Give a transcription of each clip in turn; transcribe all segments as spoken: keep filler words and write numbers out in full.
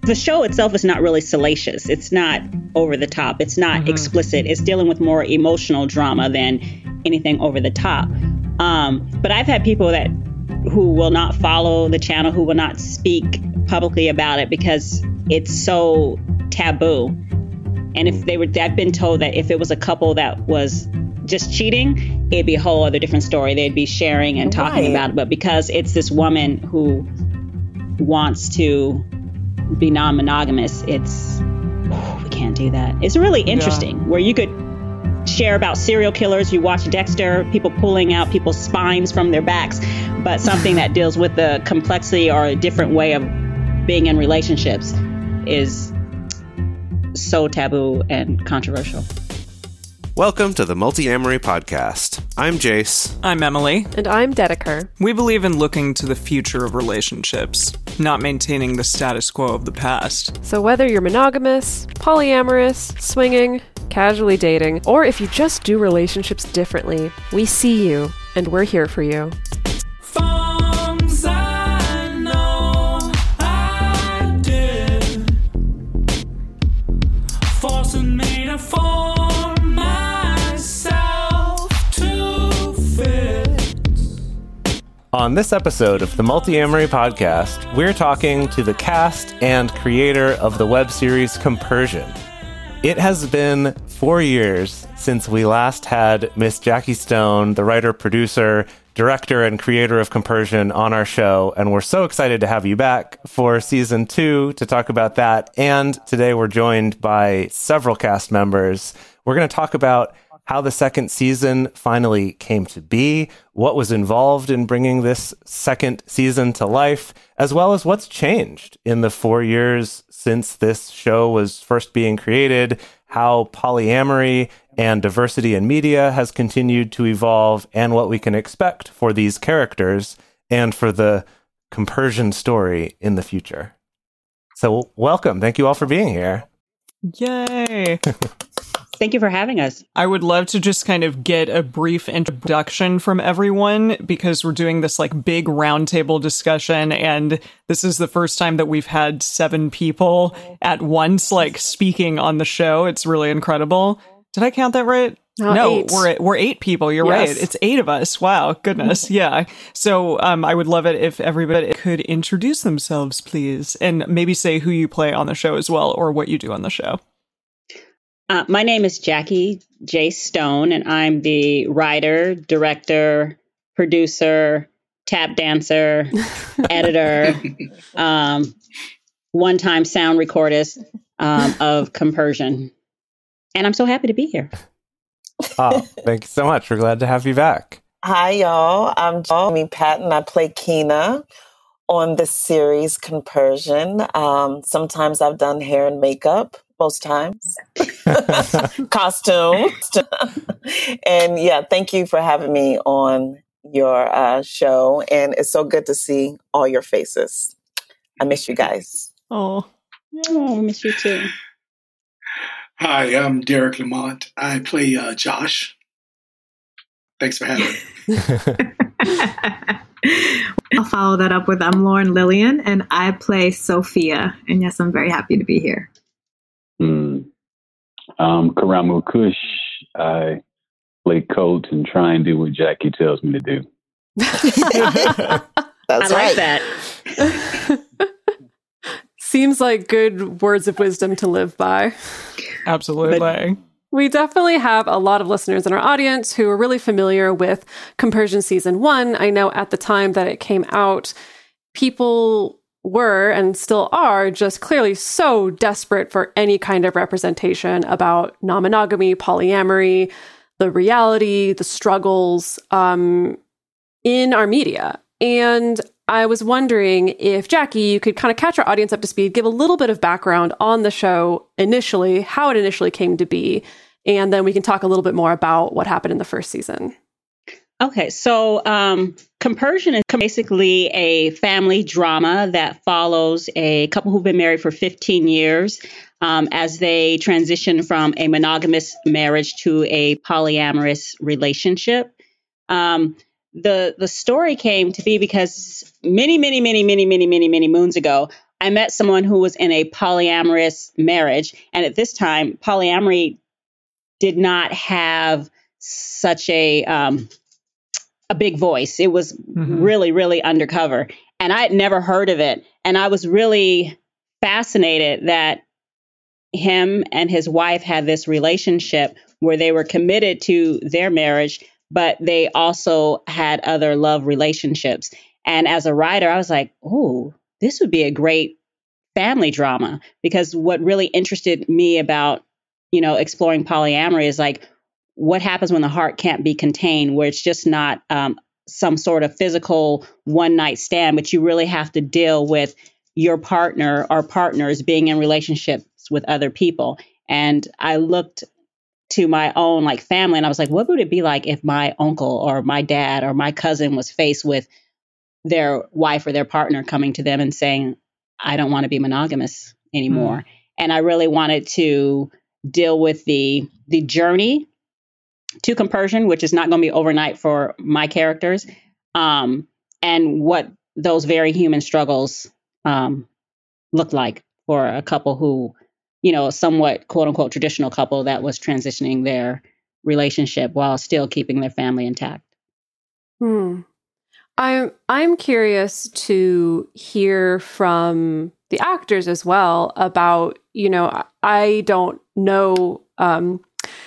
the show itself is not really salacious. It's not over the top. It's not mm-hmm. explicit. It's dealing with more emotional drama than anything over the top. Um, but I've had people that who will not follow the channel, who will not speak publicly about it because it's so taboo. And if they were, I've been told that if it was a couple that was just cheating, it'd be a whole other different story. They'd be sharing and talking right. about it. But because it's this woman who wants to be non-monogamous, it's oh, we can't do that. It's really interesting yeah. where you could share about serial killers. You watch Dexter, people pulling out people's spines from their backs, but something that deals with the complexity or a different way of being in relationships is so taboo and controversial. Welcome to the Multi-Amory Podcast. I'm Jace. I'm Emily. And I'm Dedeker. We believe in looking to the future of relationships, not maintaining the status quo of the past. So whether you're monogamous, polyamorous, swinging, casually dating, or if you just do relationships differently, we see you, and we're here for you. Forms I know I did, forcing me to form myself to fit. On this episode of the Multi-Amory Podcast, we're talking to the cast and creator of the web series Compersion. It has been four years since we last had Miss Jackie Stone, the writer, producer, director, and creator of Compersion, on our show, and we're so excited to have you back for season two to talk about that. And today we're joined by several cast members. We're going to talk about how the second season finally came to be, what was involved in bringing this second season to life, as well as what's changed in the four years since this show was first being created, how polyamory and diversity in media has continued to evolve, and what we can expect for these characters and for the Compersion story in the future. So welcome. Thank you all for being here. Yay. Thank you for having us. I would love to just kind of get a brief introduction from everyone because we're doing this like big roundtable discussion, and this is the first time that we've had seven people at once like speaking on the show. It's really incredible. Did I count that right? No, no eight. we're we're eight people. You're yes. right. It's eight of us. Wow, goodness, yeah. So um, I would love it if everybody could introduce themselves, please, and maybe say who you play on the show as well, or what you do on the show. Uh, my name is Jackie J. Stone, and I'm the writer, director, producer, tap dancer, editor, um, one-time sound recordist um, of Compersion. And I'm so happy to be here. Oh, thank you so much. We're glad to have you back. Hi, y'all. I'm Jamie Patton. I play Keena on the series Compersion. Um, sometimes I've done hair and makeup. Most times. Costume. And yeah, thank you for having me on your uh, show. And it's so good to see all your faces. I miss you guys. Oh, oh I miss you too. Hi, I'm Derek Lamont. I play uh, Josh. Thanks for having me. I'll follow that up with I'm Lauren Lillian, and I play Sophia. And yes, I'm very happy to be here. Mm. Um, Karamu Kush. I play coach and try and do what Jackie tells me to do. That's I like right. that. Seems like good words of wisdom to live by. Absolutely. But we definitely have a lot of listeners in our audience who are really familiar with Compersion Season one. I know at the time that it came out, people were and still are just clearly so desperate for any kind of representation about non-monogamy, polyamory, the reality, the struggles um, in our media. And I was wondering if, Jackie, you could kind of catch our audience up to speed, give a little bit of background on the show initially, how it initially came to be, and then we can talk a little bit more about what happened in the first season. Okay, so um, Compersion is basically a family drama that follows a couple who've been married for fifteen years um, as they transition from a monogamous marriage to a polyamorous relationship. Um, the the story came to be because many, many, many, many, many, many, many moons ago, I met someone who was in a polyamorous marriage. And at this time, polyamory did not have such a um, a big voice. It was mm-hmm. really, really undercover. And I had never heard of it. And I was really fascinated that him and his wife had this relationship where they were committed to their marriage, but they also had other love relationships. And as a writer, I was like, oh, this would be a great family drama, because what really interested me about, you know, exploring polyamory is like, what happens when the heart can't be contained, where it's just not um, some sort of physical one night stand, but you really have to deal with your partner or partners being in relationships with other people. And I looked to my own like family and I was like, what would it be like if my uncle or my dad or my cousin was faced with their wife or their partner coming to them and saying, I don't want to be monogamous anymore. Mm. And I really wanted to deal with the the journey to compersion, which is not going to be overnight for my characters, um, and what those very human struggles um, look like for a couple who, you know, somewhat quote unquote traditional couple that was transitioning their relationship while still keeping their family intact. Hmm. I'm I'm curious to hear from the actors as well about, you know, I don't know. Um,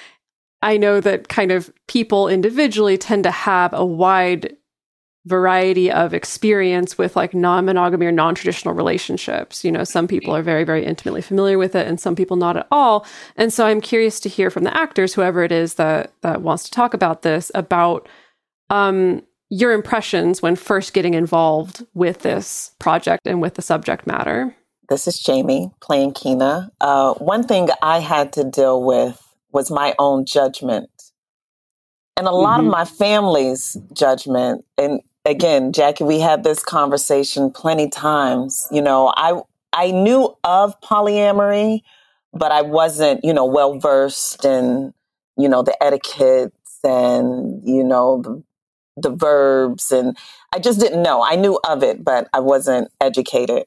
I know that kind of people individually tend to have a wide variety of experience with like non-monogamy or non-traditional relationships. You know, some people are very, very intimately familiar with it and some people not at all. And so I'm curious to hear from the actors, whoever it is that, that wants to talk about this, about um, your impressions when first getting involved with this project and with the subject matter. This is Jamie playing Kina. Uh, one thing I had to deal with was my own judgment. And a lot mm-hmm. of my family's judgment. And again, Jackie, we had this conversation plenty times. You know, I I knew of polyamory, but I wasn't, you know, well versed in, you know, the etiquettes and, you know, the, the verbs. And I just didn't know. I knew of it, but I wasn't educated.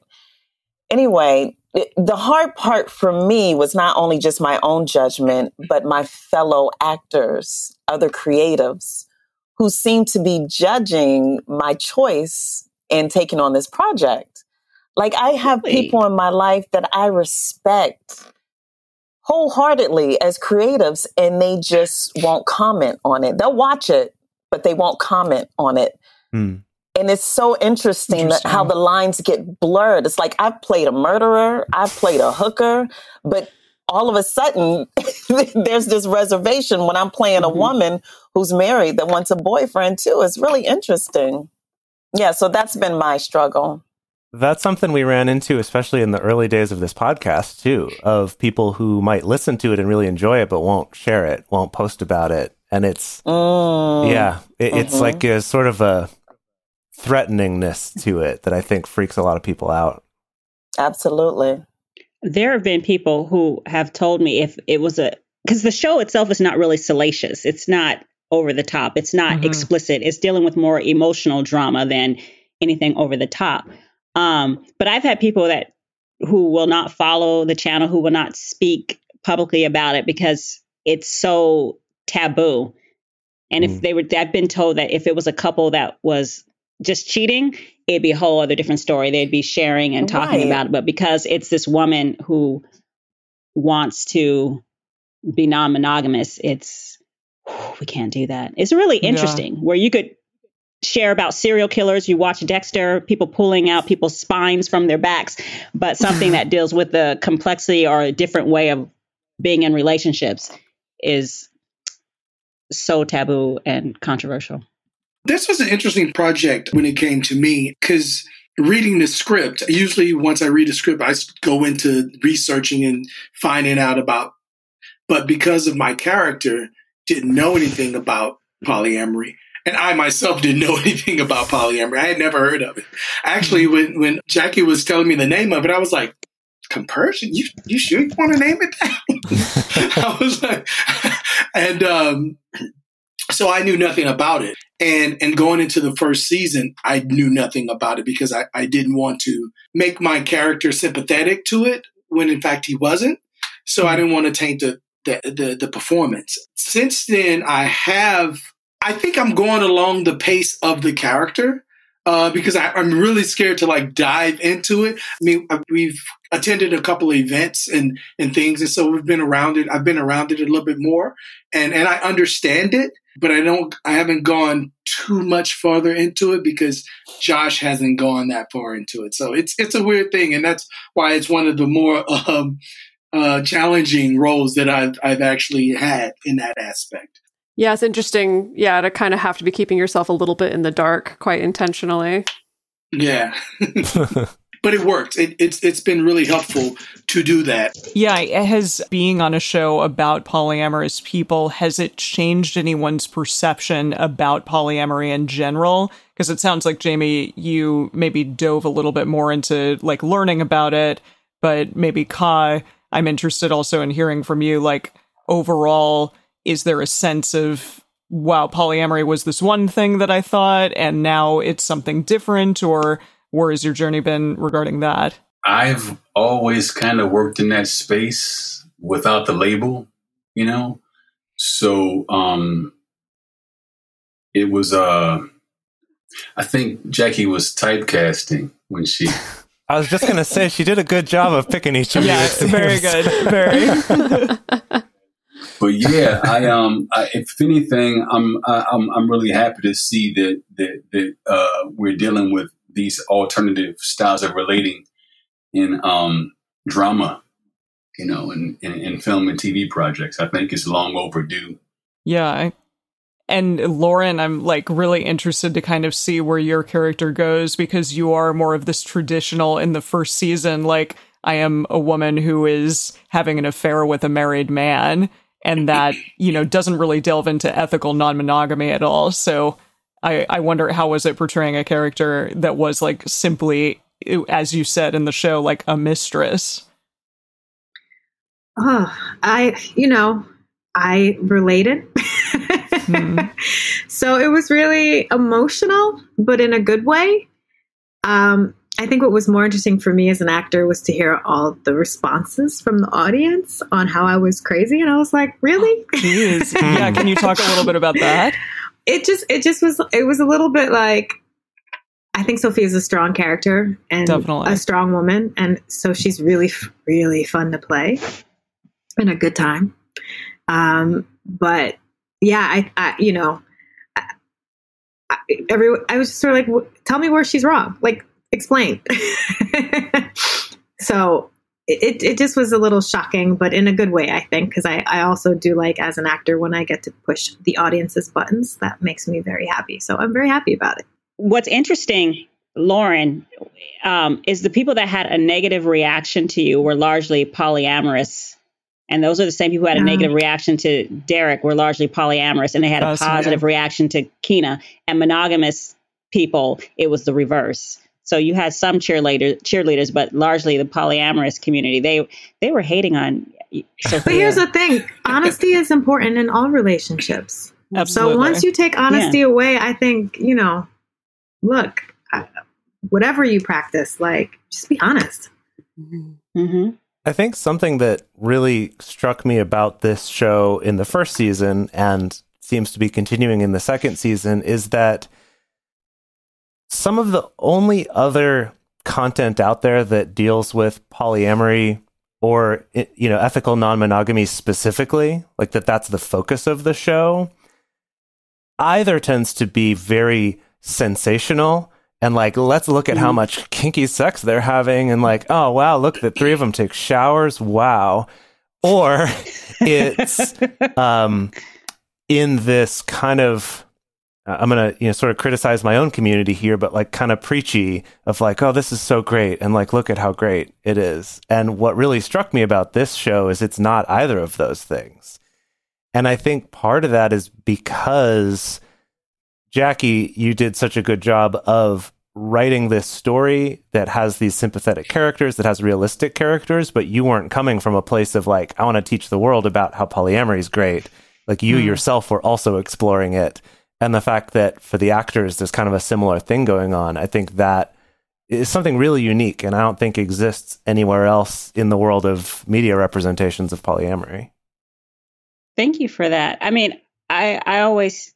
Anyway, it, the hard part for me was not only just my own judgment, but my fellow actors, other creatives who seemed to be judging my choice in taking on this project. Like, I have really? people in my life that I respect wholeheartedly as creatives, and they just won't comment on it. They'll watch it, but they won't comment on it. Mm. And it's so interesting, interesting. That how the lines get blurred. It's like I've played a murderer, I've played a hooker, but all of a sudden there's this reservation when I'm playing mm-hmm. a woman who's married that wants a boyfriend too. It's really interesting. Yeah, so that's been my struggle. That's something we ran into, especially in the early days of this podcast too, of people who might listen to it and really enjoy it, but won't share it, won't post about it. And it's, mm. yeah, it, mm-hmm. it's like a sort of a threateningness to it that I think freaks a lot of people out. Absolutely. There have been people who have told me if it was a, because the show itself is not really salacious. It's not over the top. It's not mm-hmm. explicit. It's dealing with more emotional drama than anything over the top. Um, but I've had people that who will not follow the channel, who will not speak publicly about it because it's so taboo. And mm. if they were, I've been told that if it was a couple that was just cheating, it'd be a whole other different story. They'd be sharing and talking right. about it. But because it's this woman who wants to be non-monogamous, it's, we can't do that. It's really interesting yeah. where you could share about serial killers. You watch Dexter, people pulling out people's spines from their backs, but something that deals with the complexity or a different way of being in relationships is so taboo and controversial. This was an interesting project when it came to me, because reading the script, usually once I read a script, I go into researching and finding out about, but because of my character, didn't know anything about polyamory. And I myself didn't know anything about polyamory. I had never heard of it. Actually, when, when Jackie was telling me the name of it, I was like, compersion? You, you sure you want to name it that? I was like, and um, so I knew nothing about it. And and going into the first season, I knew nothing about it because I, I didn't want to make my character sympathetic to it when in fact he wasn't. So I didn't want to taint the the, the, the performance. Since then, I have, I think I'm going along the pace of the character. Uh, because I, I'm really scared to like dive into it. I mean, we've attended a couple of events and, and things. And so we've been around it. I've been around it a little bit more and, and I understand it, but I don't, I haven't gone too much farther into it because Josh hasn't gone that far into it. So it's, it's a weird thing. And that's why it's one of the more, um, uh, challenging roles that I've, I've actually had in that aspect. Yeah, it's interesting. Yeah, to kind of have to be keeping yourself a little bit in the dark quite intentionally. Yeah. But it worked. It, it's it's been really helpful to do that. Yeah, it has being on a show about polyamorous people, has it changed anyone's perception about polyamory in general? Because it sounds like, Jamie, you maybe dove a little bit more into like learning about it, but maybe Ka, I'm interested also in hearing from you, like overall, is there a sense of, wow, polyamory was this one thing that I thought, and now it's something different, or where has your journey been regarding that? I've always kind of worked in that space without the label, you know? So um, it was, uh, I think Jackie was typecasting when she... I was just going to say, she did a good job of picking each of you. Yeah, very good. Very. But yeah, I um, I, if anything, I'm I, I'm I'm really happy to see that that that uh, we're dealing with these alternative styles of relating in um drama, you know, in, in, in film and T V projects. I think it's long overdue. Yeah, and Lauren, I'm like really interested to kind of see where your character goes because you are more of this traditional in the first season, like I am a woman who is having an affair with a married man. And that, you know, doesn't really delve into ethical non-monogamy at all. So I, I wonder, how was it portraying a character that was like simply, as you said in the show, like a mistress? Oh, I, you know, I related. hmm. So it was really emotional, but in a good way. Um, I think what was more interesting for me as an actor was to hear all the responses from the audience on how I was crazy. And I was like, really? Jeez. Yeah. Can you talk a little bit about that? It just, it just was, it was a little bit like, I think Sophia is a strong character and Definitely. a strong woman. And so she's really, really fun to play and a good time. Um, but yeah, I, I you know, I, I, every, I was just sort of like, tell me where she's wrong. Like, explain. So it, it just was a little shocking, but in a good way, I think, because I, I also do like, as an actor, when I get to push the audience's buttons, that makes me very happy. So I'm very happy about it. What's interesting, Lauren, um, is the people that had a negative reaction to you were largely polyamorous. And those are the same people who had a Yeah. negative reaction to Derek were largely polyamorous. And they had a Awesome. positive reaction to Keena. And monogamous people, it was the reverse. So you had some cheerleaders, cheerleaders, but largely the polyamorous community, they they were hating on Sophia. But here's the thing. Honesty is important in all relationships. Absolutely. So once you take honesty Yeah. away, I think, you know, look, I- whatever you practice, like, just be honest. Mm-hmm. I think something that really struck me about this show in the first season and seems to be continuing in the second season is that some of the only other content out there that deals with polyamory or, you know, ethical non-monogamy specifically, like that that's the focus of the show, either tends to be very sensational and like, let's look at how much kinky sex they're having and like, oh, wow, look, the three of them take showers. Wow. Or it's um, in this kind of, uh, I'm going to, you know, sort of criticize my own community here, but like kind of preachy of like, oh, this is so great. And like, look at how great it is. And what really struck me about this show is it's not either of those things. And I think part of that is because Jackie, you did such a good job of writing this story that has these sympathetic characters, that has realistic characters, but you weren't coming from a place of like, I want to teach the world about how polyamory is great. Like you mm. yourself were also exploring it And the fact that for the actors, there's kind of a similar thing going on, I think that is something really unique, and I don't think exists anywhere else in the world of media representations of polyamory. Thank you for that. I mean, I, I always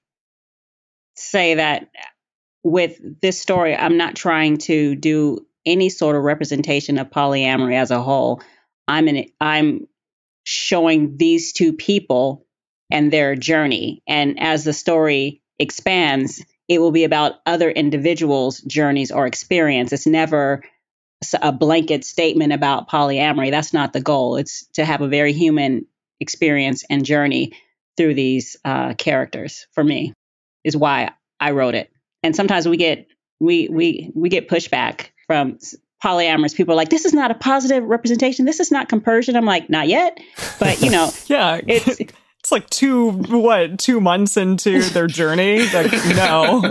say that with this story, I'm not trying to do any sort of representation of polyamory as a whole. I'm in, I'm showing these two people and their journey. And as the story expands, it will be about other individuals' journeys or experience. It's never a blanket statement about polyamory. That's not the goal. It's to have a very human experience and journey through these uh, characters. For me, is why I wrote it. And sometimes we get we we we get pushback from polyamorous people, like, this is not a positive representation. This is not compersion. I'm like, not yet, but you know, yeah, it's. It's like two, what, two months into their journey? Like, no.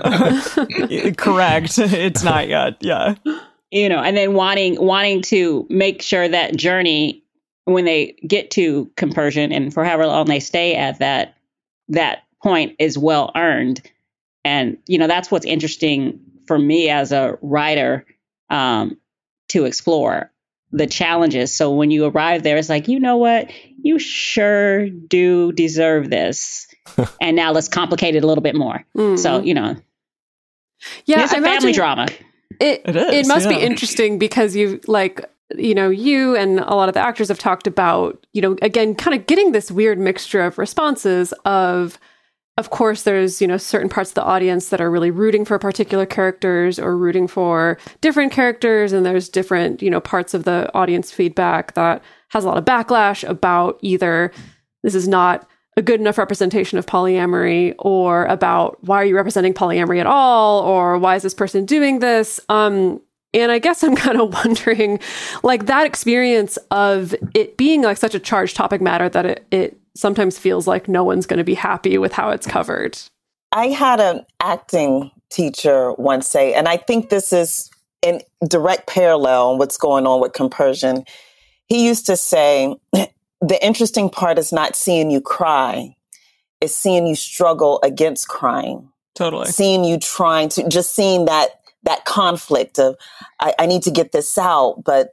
Correct. It's not yet. Yeah. You know, and then wanting wanting to make sure that journey, when they get to compersion and for however long they stay at that that point, is well earned. And, you know, that's what's interesting for me as a writer, um, to explore the challenges. So when you arrive there, it's like, you know what? You sure do deserve this. And now let's complicate it a little bit more. Mm. So, you know, yeah, it's a family drama. It, it, is, it must yeah. be interesting because you like, you know, you and a lot of the actors have talked about, you know, again, kind of getting this weird mixture of responses of, of course, there's, you know, certain parts of the audience that are really rooting for particular characters or rooting for different characters. And there's different, you know, parts of the audience feedback that has a lot of backlash about either this is not a good enough representation of polyamory, or about why are you representing polyamory at all? Or why is this person doing this? Um, and I guess I'm kind of wondering, like, that experience of it being like such a charged topic matter that it, it sometimes feels like no one's going to be happy with how it's covered. I had an acting teacher once say, and I think this is in direct parallel what's going on with compersion. He used to say, the interesting part is not seeing you cry, it's seeing you struggle against crying. Totally. Seeing you trying to, just seeing that that conflict of, I, I need to get this out, but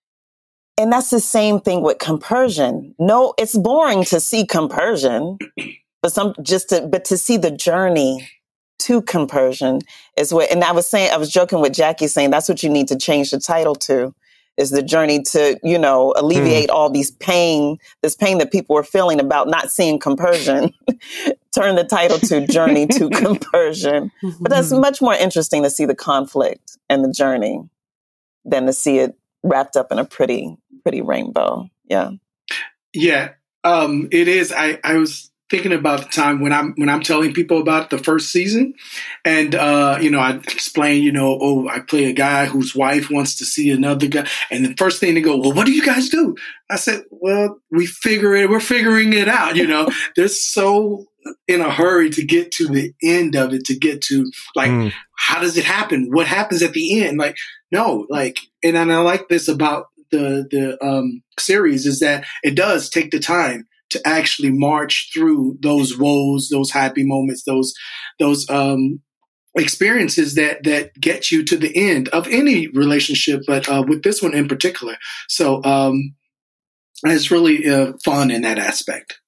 and that's the same thing with compersion. No, it's boring to see compersion, but some just to, but to see the journey to compersion is what. And I was saying, I was joking with Jackie, saying that's what you need to change the title to, is the journey to, you know, alleviate mm. all these pain, this pain that people were feeling about not seeing compersion. Turn the title to Journey to Compersion. Mm-hmm. But that's much more interesting to see the conflict and the journey than to see it wrapped up in a pretty, pretty rainbow. Yeah. Yeah. Um, it is. I, I was thinking about the time when I'm, when I'm telling people about the first season, and, uh, you know, I explain, you know, oh, I play a guy whose wife wants to see another guy. And the first thing they go, well, what do you guys do? I said, well, we figure it, we're figuring it out. You know, they're so in a hurry to get to the end of it, to get to like, mm. how does it happen? What happens at the end? Like, no, like, and, and I like this about the, the, um, series is that it does take the time to actually march through those woes, those happy moments, those, those, um, experiences that, that get you to the end of any relationship, but, uh, with this one in particular. So, um, it's really uh, fun in that aspect.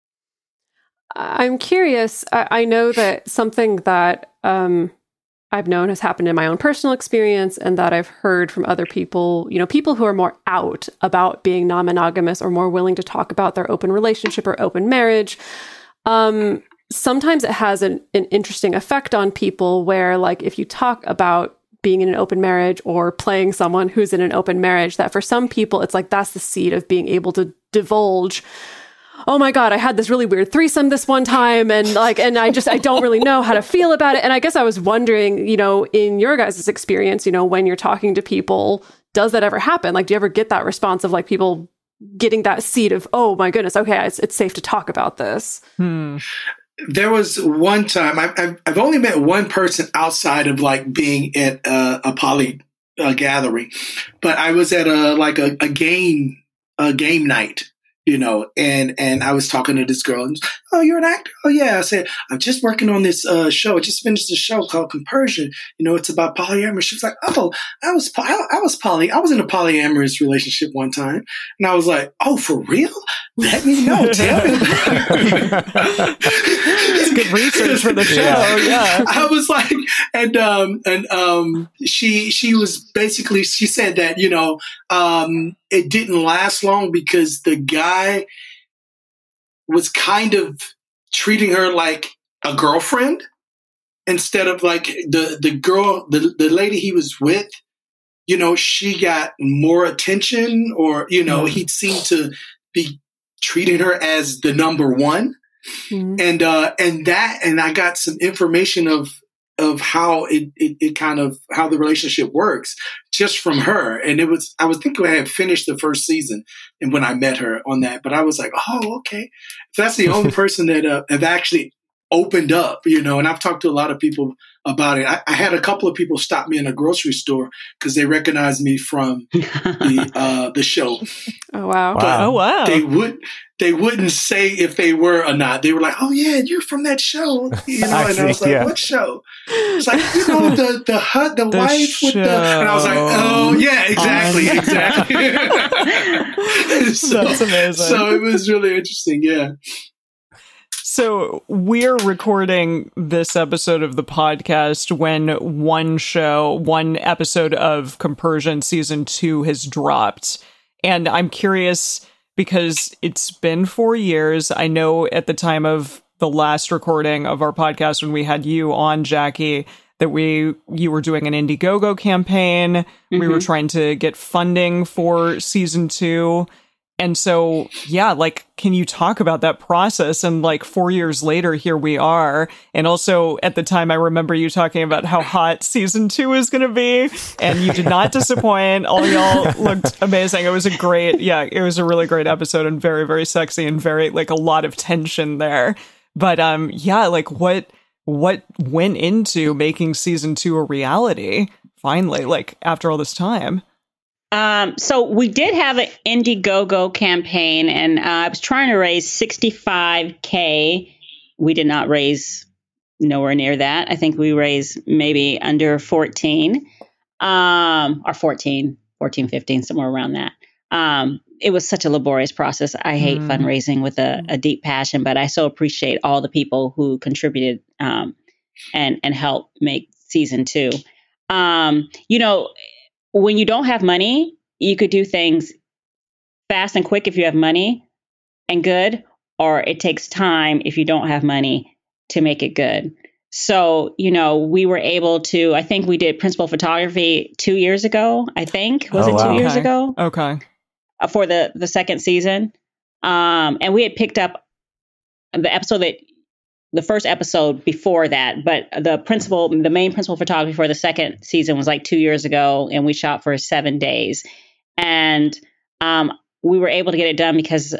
I'm curious. I, I know that something that, um, I've known has happened in my own personal experience, and that I've heard from other people, you know, people who are more out about being non-monogamous or more willing to talk about their open relationship or open marriage. Um, sometimes it has an, an interesting effect on people where, like, if you talk about being in an open marriage or playing someone who's in an open marriage, that for some people, it's like, that's the seed of being able to divulge, oh my God, I had this really weird threesome this one time. And like, and I just, I don't really know how to feel about it. And I guess I was wondering, you know, in your guys' experience, you know, when you're talking to people, does that ever happen? Like, do you ever get that response of like people getting that seed of, oh my goodness, okay, it's, it's safe to talk about this? Hmm. There was one time, I've, I've only met one person outside of like being at a, a poly uh, gathering, but I was at a, like a, a game, a game night. you know, and, and I was talking to this girl and, oh, you're an actor? Oh yeah. I said, I'm just working on this, uh, show. I just finished a show called Compersion. You know, it's about polyamory. She was like, oh, I was, I, I was poly, I was in a polyamorous relationship one time. And I was like, oh, for real? Let me know. Tell me. It's good research for the show. Yeah. yeah. I was like, and, um, and, um, she, she was basically, she said that, you know, um, it didn't last long because the guy was kind of treating her like a girlfriend instead of like the, the girl, the, the lady he was with, you know, she got more attention, or, you know, he seemed to be treating her as the number one. Mm-hmm. And, uh, and that, and I got some information of, of how it, it, it kind of, how the relationship works just from her. And it was, I was thinking I had finished the first season and when I met her on that, but I was like, oh, okay. That's the only person that uh, have actually opened up, you know, and I've talked to a lot of people about it. I, I had a couple of people stop me in a grocery store because they recognized me from the, uh, the show. Oh, wow. But oh, wow. They would, they wouldn't say if they were or not. They were like, oh yeah, you're from that show. You know, I and see, I was like, yeah. what show? It's like, you know, the, the hut, the, The wife show. with the, and I was like, oh yeah, exactly, Um, exactly. so, That's amazing. So it was really interesting. Yeah. So we're recording this episode of the podcast when one show, one episode of Compersion season two has dropped. And I'm curious because it's been four years. I know at the time of the last recording of our podcast when we had you on, Jackie, that we you were doing an Indiegogo campaign. Mm-hmm. We were trying to get funding for season two. And so, yeah, like, can you talk about that process? And like four years later, here we are. And also at the time, I remember you talking about how hot season two is going to be. And you did not disappoint. All y'all looked amazing. It was a great, yeah, it was a really great episode and very, very sexy and very, like, a lot of tension there. But um, yeah, like what what went into making season two a reality finally, like after all this time? Um, so we did have an Indiegogo campaign, and uh, I was trying to raise sixty-five K. We did not raise nowhere near that. I think we raised maybe under fourteen, um, or fourteen, fourteen, fifteen, somewhere around that. Um, it was such a laborious process. I hate mm. fundraising with a, a deep passion, but I so appreciate all the people who contributed um, and, and helped make season two. Um, you know, when you don't have money, you could do things fast and quick if you have money and good, or it takes time if you don't have money to make it good. So, you know, we were able to, I think we did principal photography two years ago, I think. Was oh, it wow. two years okay. ago? Okay. Uh, for the, the second season. Um, and we had picked up the episode that, the first episode before that, but the principal, the main principal photography for the second season was like two years ago, and we shot for seven days. And um, we were able to get it done because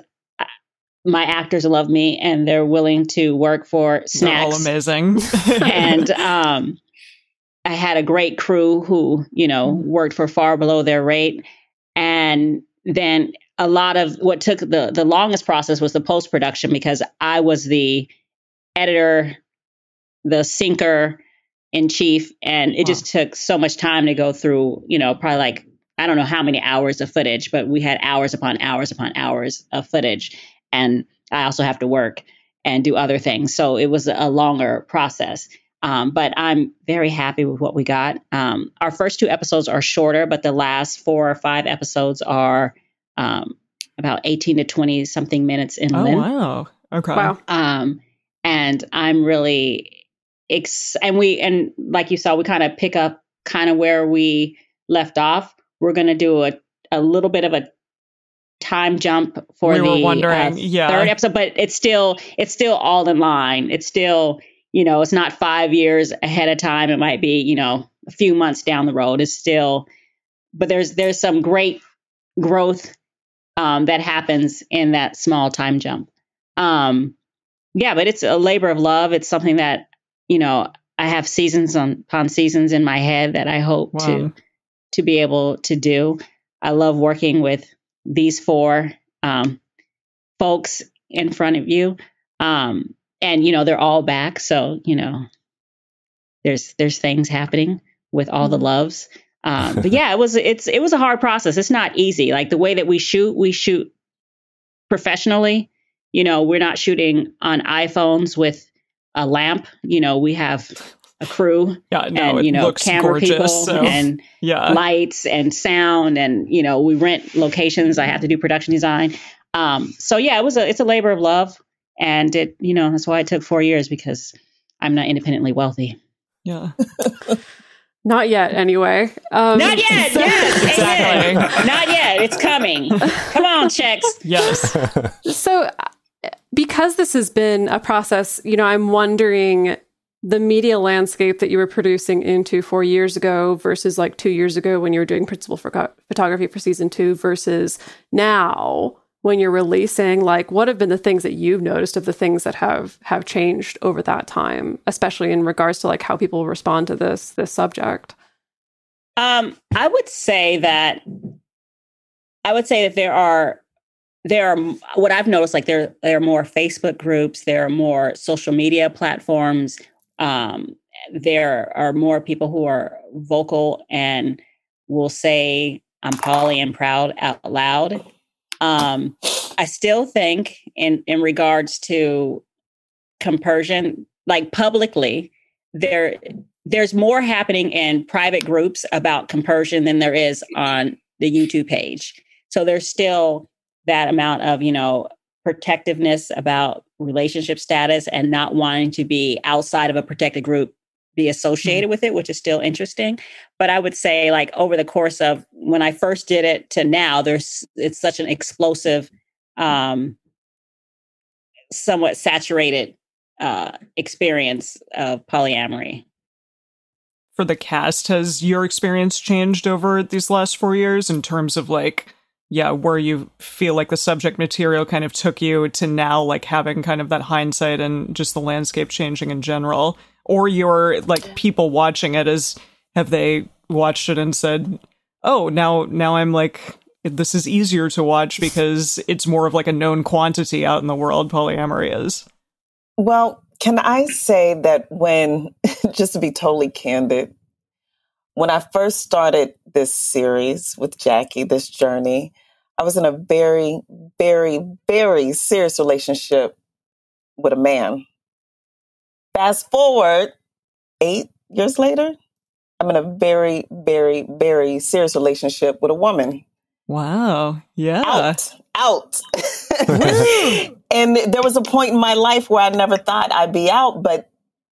my actors love me and they're willing to work for snacks. They're all amazing. And um, I had a great crew who, you know, worked for far below their rate. And then a lot of what took the, the longest process was the post-production, because I was the editor, the sinker in chief, and it wow. just took so much time to go through, you know, probably like, I don't know how many hours of footage, but we had hours upon hours upon hours of footage. And I also have to work and do other things. So it was a longer process. Um, but I'm very happy with what we got. Um, our first two episodes are shorter, but the last four or five episodes are um, about eighteen to twenty something minutes in oh, length. Wow. Okay. Wow. Um, and I'm really, ex- and we, and like you saw, we kind of pick up kind of where we left off. We're going to do a, a little bit of a time jump for we the were wondering, uh, yeah. third episode, but it's still, it's still all in line. It's still, you know, it's not five years ahead of time. It might be, you know, a few months down the road. It's still, but there's, there's some great growth um, that happens in that small time jump. Um, Yeah, but it's a labor of love. It's something that, you know, I have seasons on, upon seasons in my head that I hope wow. to to be able to do. I love working with these four. Um, folks in front of you. Um, and, you know, they're all back. So, you know, there's there's things happening with all the loves. Um, but yeah, it was it's it was a hard process. It's not easy. Like the way that we shoot, we shoot professionally. You know, we're not shooting on iPhones with a lamp. You know, we have a crew yeah, no, and, it you know, looks camera gorgeous, people so, and yeah. lights and sound. And, you know, we rent locations. I have to do production design. Um, so, yeah, it was a it's a labor of love. And it, you know, that's why it took four years because I'm not independently wealthy. Yeah. Not yet, anyway. Um, Not yet. so- yes. Exactly. Amen. Not yet. It's coming. Come on, checks. Yes. So, uh, because this has been a process, you know, I'm wondering the media landscape that you were producing into four years ago versus like two years ago when you were doing principal photo- photography for season two versus now when you're releasing, like what have been the things that you've noticed of the things that have have changed over that time, especially in regards to like how people respond to this this subject? Um, I would say that I would say that there are there are what I've noticed, like there there are more Facebook groups, there are more social media platforms, um, there are more people who are vocal and will say I'm poly and proud out loud. Um, I still think in, in regards to compersion, like publicly, there there's more happening in private groups about compersion than there is on the YouTube page. So there's still that amount of, you know, protectiveness about relationship status and not wanting to be outside of a protected group, be associated mm-hmm. with it, which is still interesting. But I would say like over the course of when I first did it to now, there's it's such an explosive, um, somewhat saturated uh, experience of polyamory. For the cast, has your experience changed over these last four years in terms of like, yeah, where you feel like the subject material kind of took you to now like having kind of that hindsight and just the landscape changing in general? Or your like people watching it, as have they watched it and said, oh, now now I'm like, this is easier to watch because it's more of like a known quantity out in the world, polyamory is? Well, can I say that when, just to be totally candid, when I first started this series with Jackie, this journey, I was in a very, very, very serious relationship with a man. Fast forward eight years later, I'm in a very, very, very serious relationship with a woman. Wow. Yeah. Out. Out. And there was a point in my life where I never thought I'd be out, but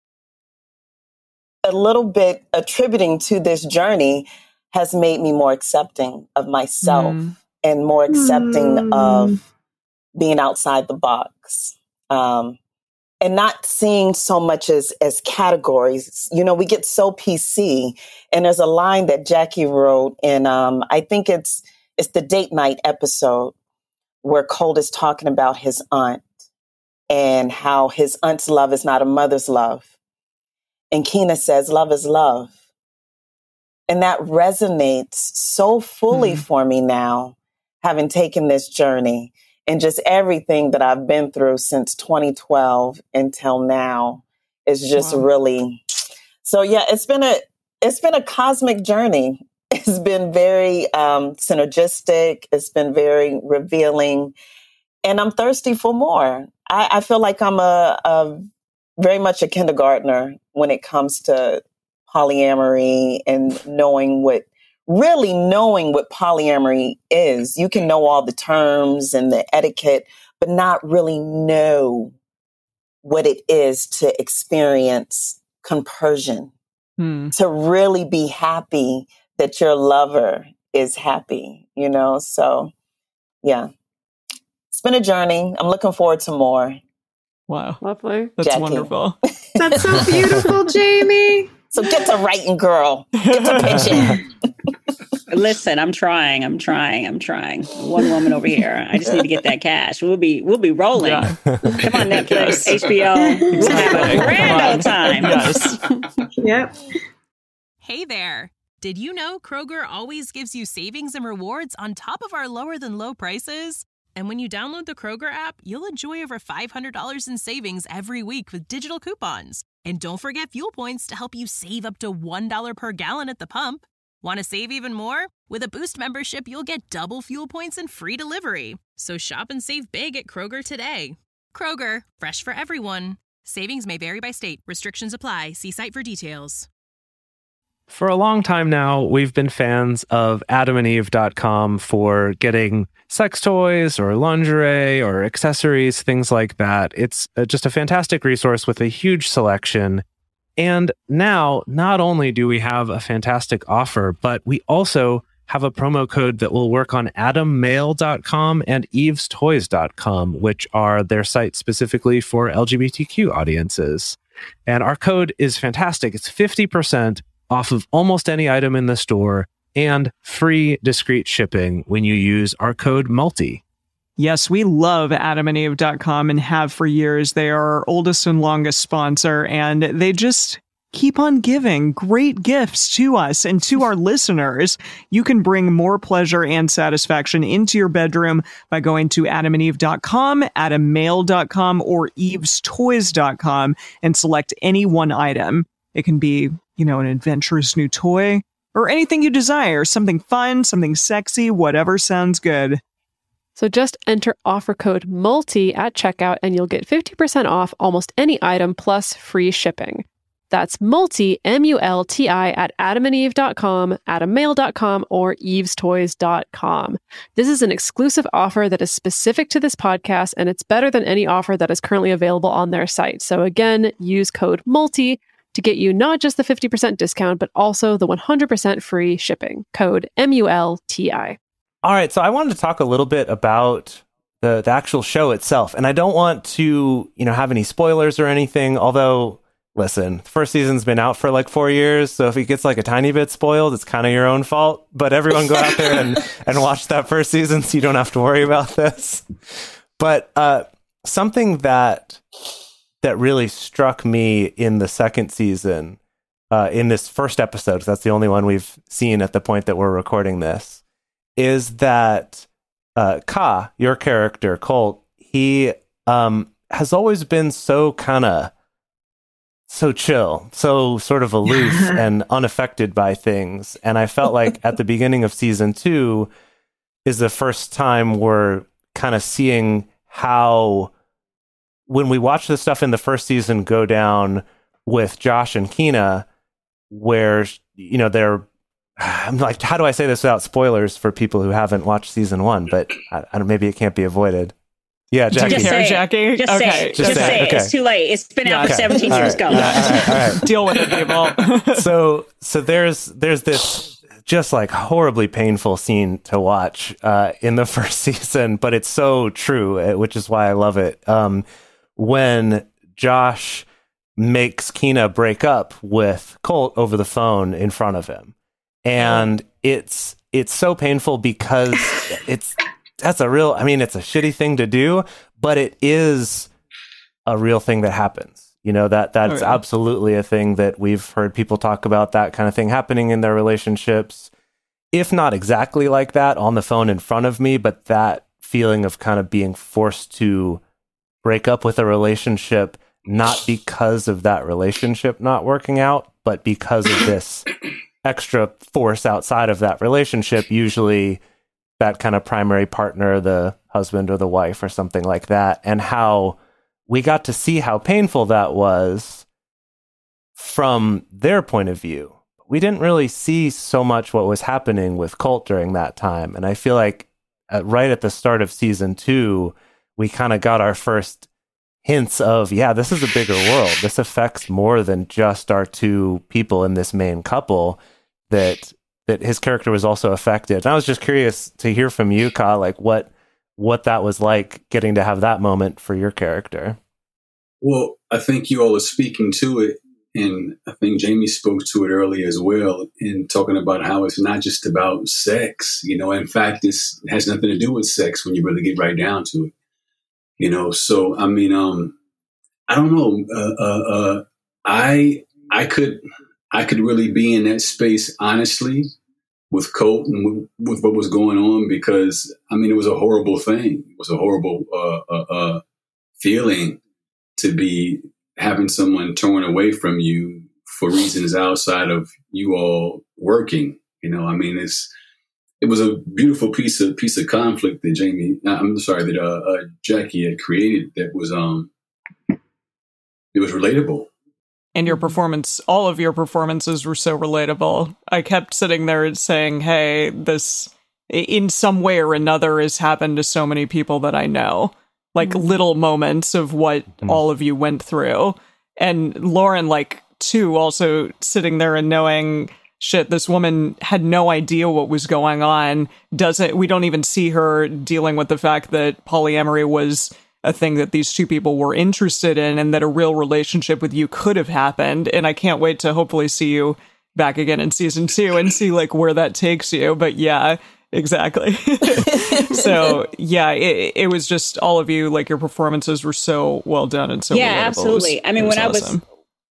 a little bit attributing to this journey has made me more accepting of myself mm. and more accepting mm. of being outside the box. Um, And not seeing so much as, as categories. You know, we get so P C. And there's a line that Jackie wrote in, um, I think it's it's the date night episode where Colt is talking about his aunt and how his aunt's love is not a mother's love. And Keena says, love is love. And that resonates so fully mm. for me now, having taken this journey. And just everything that I've been through since twenty twelve until now is just wow. really, so yeah, it's been a, it's been a cosmic journey. It's been very um, synergistic. It's been very revealing, and I'm thirsty for more. I, I feel like I'm a, a very much a kindergartner when it comes to polyamory and knowing what really knowing what polyamory is. You can know all the terms and the etiquette, but not really know what it is to experience compersion, hmm. to really be happy that your lover is happy, you know? So yeah, it's been a journey. I'm looking forward to more. Wow. Lovely. That's Jackie. Wonderful. That's so beautiful, Jamie. So get to writing, girl. Get to pitching. Listen, I'm trying. I'm trying. I'm trying. One woman over here. I just need to get that cash. We'll be we'll be rolling. Yeah. Come on, Netflix, H B O. We'll have a grand old time. Yes. Yep. Hey there. Did you know Kroger always gives you savings and rewards on top of our lower than low prices? And when you download the Kroger app, you'll enjoy over five hundred dollars in savings every week with digital coupons. And don't forget fuel points to help you save up to one dollar per gallon at the pump. Want to save even more? With a Boost membership, you'll get double fuel points and free delivery. So shop and save big at Kroger today. Kroger, fresh for everyone. Savings may vary by state. Restrictions apply. See site for details. For a long time now, we've been fans of adam and eve dot com for getting sex toys or lingerie or accessories, things like that. It's uh, just a fantastic resource with a huge selection. And now, not only do we have a fantastic offer, but we also have a promo code that will work on adam mail dot com and eves toys dot com, which are their sites specifically for L G B T Q audiences. And our code is fantastic. It's fifty percent off of almost any item in the store and free discreet shipping when you use our code MULTI. Yes, we love adam and eve dot com and have for years. They are our oldest and longest sponsor, and they just keep on giving great gifts to us and to our listeners. You can bring more pleasure and satisfaction into your bedroom by going to adam and eve dot com, adam mail dot com, or eves toys dot com and select any one item. It can be, you know, an adventurous new toy or anything you desire, something fun, something sexy, whatever sounds good. So just enter offer code MULTI at checkout and you'll get fifty percent off almost any item plus free shipping. That's MULTI, M U L T I, at adam and eve dot com, adam mail dot com, or eves toys dot com. This is an exclusive offer that is specific to this podcast, and it's better than any offer that is currently available on their site. So again, use code MULTI to get you not just the fifty percent discount, but also the one hundred percent free shipping. Code M U L T I. All right, so I wanted to talk a little bit about the, the actual show itself. And I don't want to, you know, have any spoilers or anything, although, listen, the first season's been out for like four years, so if it gets like a tiny bit spoiled, it's kind of your own fault. But everyone go out there and, and watch that first season so you don't have to worry about this. But uh, something that that really struck me in the second season, uh, in this first episode, 'cause that's the only one we've seen at the point that we're recording this, is that uh, Ka, your character, Colt, he um, has always been so kind of so chill, so sort of aloof and unaffected by things. And I felt like at the beginning of season two is the first time we're kind of seeing how, when we watch the stuff in the first season go down with Josh and Kina, where, you know, they're, I'm like, how do I say this without spoilers for people who haven't watched season one? But I, I don't, maybe it can't be avoided. Yeah, Jackie. Just say Jackie. it. Just okay. say it. Just Just say say it. it. Okay. It's too late. It's been Yeah, out for okay. seventeen All years. right. Go. Yeah, all right, all right. Deal with it, people. so so there's there's this just like horribly painful scene to watch uh, in the first season, but it's so true, which is why I love it. Um, when Josh makes Kina break up with Colt over the phone in front of him, and it's it's so painful because it's that's a real. I mean, it's a shitty thing to do, but it is a real thing that happens. You know, that that's oh, yeah. absolutely a thing that we've heard people talk about, that kind of thing happening in their relationships. If not exactly like that on the phone in front of me, but that feeling of kind of being forced to break up with a relationship, not because of that relationship not working out, but because of this extra force outside of that relationship, usually that kind of primary partner, the husband or the wife or something like that, and how we got to see how painful that was from their point of view. We didn't really see so much what was happening with Colt during that time. And I feel like at, right at the start of season two, we kind of got our first hints of, yeah, this is a bigger world. This affects more than just our two people in this main couple, that that his character was also affected. And I was just curious to hear from you, Ka, like what what that was like getting to have that moment for your character. Well, I think you all are speaking to it, and I think Jamie spoke to it earlier as well, in talking about how it's not just about sex. You know, in fact, it's, it has nothing to do with sex when you really get right down to it. You know, so I mean, um, I don't know. Uh, uh, uh, I I could I could really be in that space honestly, with Colt and with, with what was going on, because I mean, it was a horrible thing. It was a horrible uh, uh, uh, feeling to be having someone torn away from you for reasons outside of you all working. You know, I mean, it's it was a beautiful piece of piece of conflict that Jamie, I'm sorry, that uh, uh, Jackie had created. That was um, it was relatable. And your performance, all of your performances were so relatable. I kept sitting there and saying, hey, this, in some way or another, has happened to so many people that I know. Like, mm-hmm. little moments of what mm-hmm. all of you went through. And Lauren, like, too, also sitting there and knowing, shit, this woman had no idea what was going on. Doesn't, we don't even see her dealing with the fact that polyamory was a thing that these two people were interested in, and that a real relationship with you could have happened. And I can't wait to hopefully see you back again in season two and see like where that takes you. But yeah, exactly. So yeah, it, it was just all of you, like your performances were so well done and so yeah, relatable. absolutely. Was, I mean, when awesome. I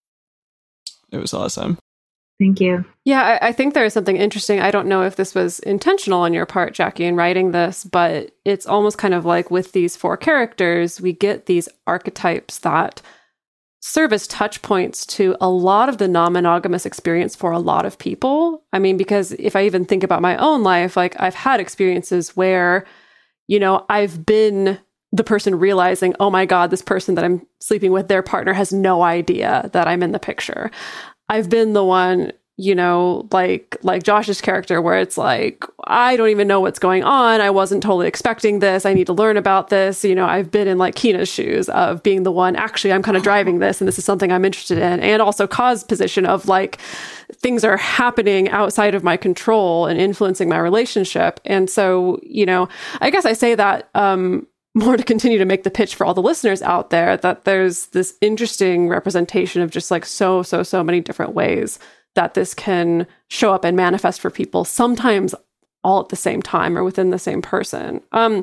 was, it was awesome. Thank you. Yeah, I, I think there is something interesting. I don't know if this was intentional on your part, Jackie, in writing this, but it's almost kind of like with these four characters, we get these archetypes that serve as touch points to a lot of the non-monogamous experience for a lot of people. I mean, because if I even think about my own life, like I've had experiences where, you know, I've been the person realizing, oh my God, this person that I'm sleeping with, their partner has no idea that I'm in the picture. I've been the one, you know, like like Josh's character, where it's like, I don't even know what's going on. I wasn't totally expecting this. I need to learn about this. You know, I've been in like Keena's shoes of being the one, actually, I'm kind of driving this and this is something I'm interested in. And also Kaz's position of like, things are happening outside of my control and influencing my relationship. And so, you know, I guess I say that um, more to continue to make the pitch for all the listeners out there, that there's this interesting representation of just like so, so, so many different ways that this can show up and manifest for people, sometimes all at the same time or within the same person. Um,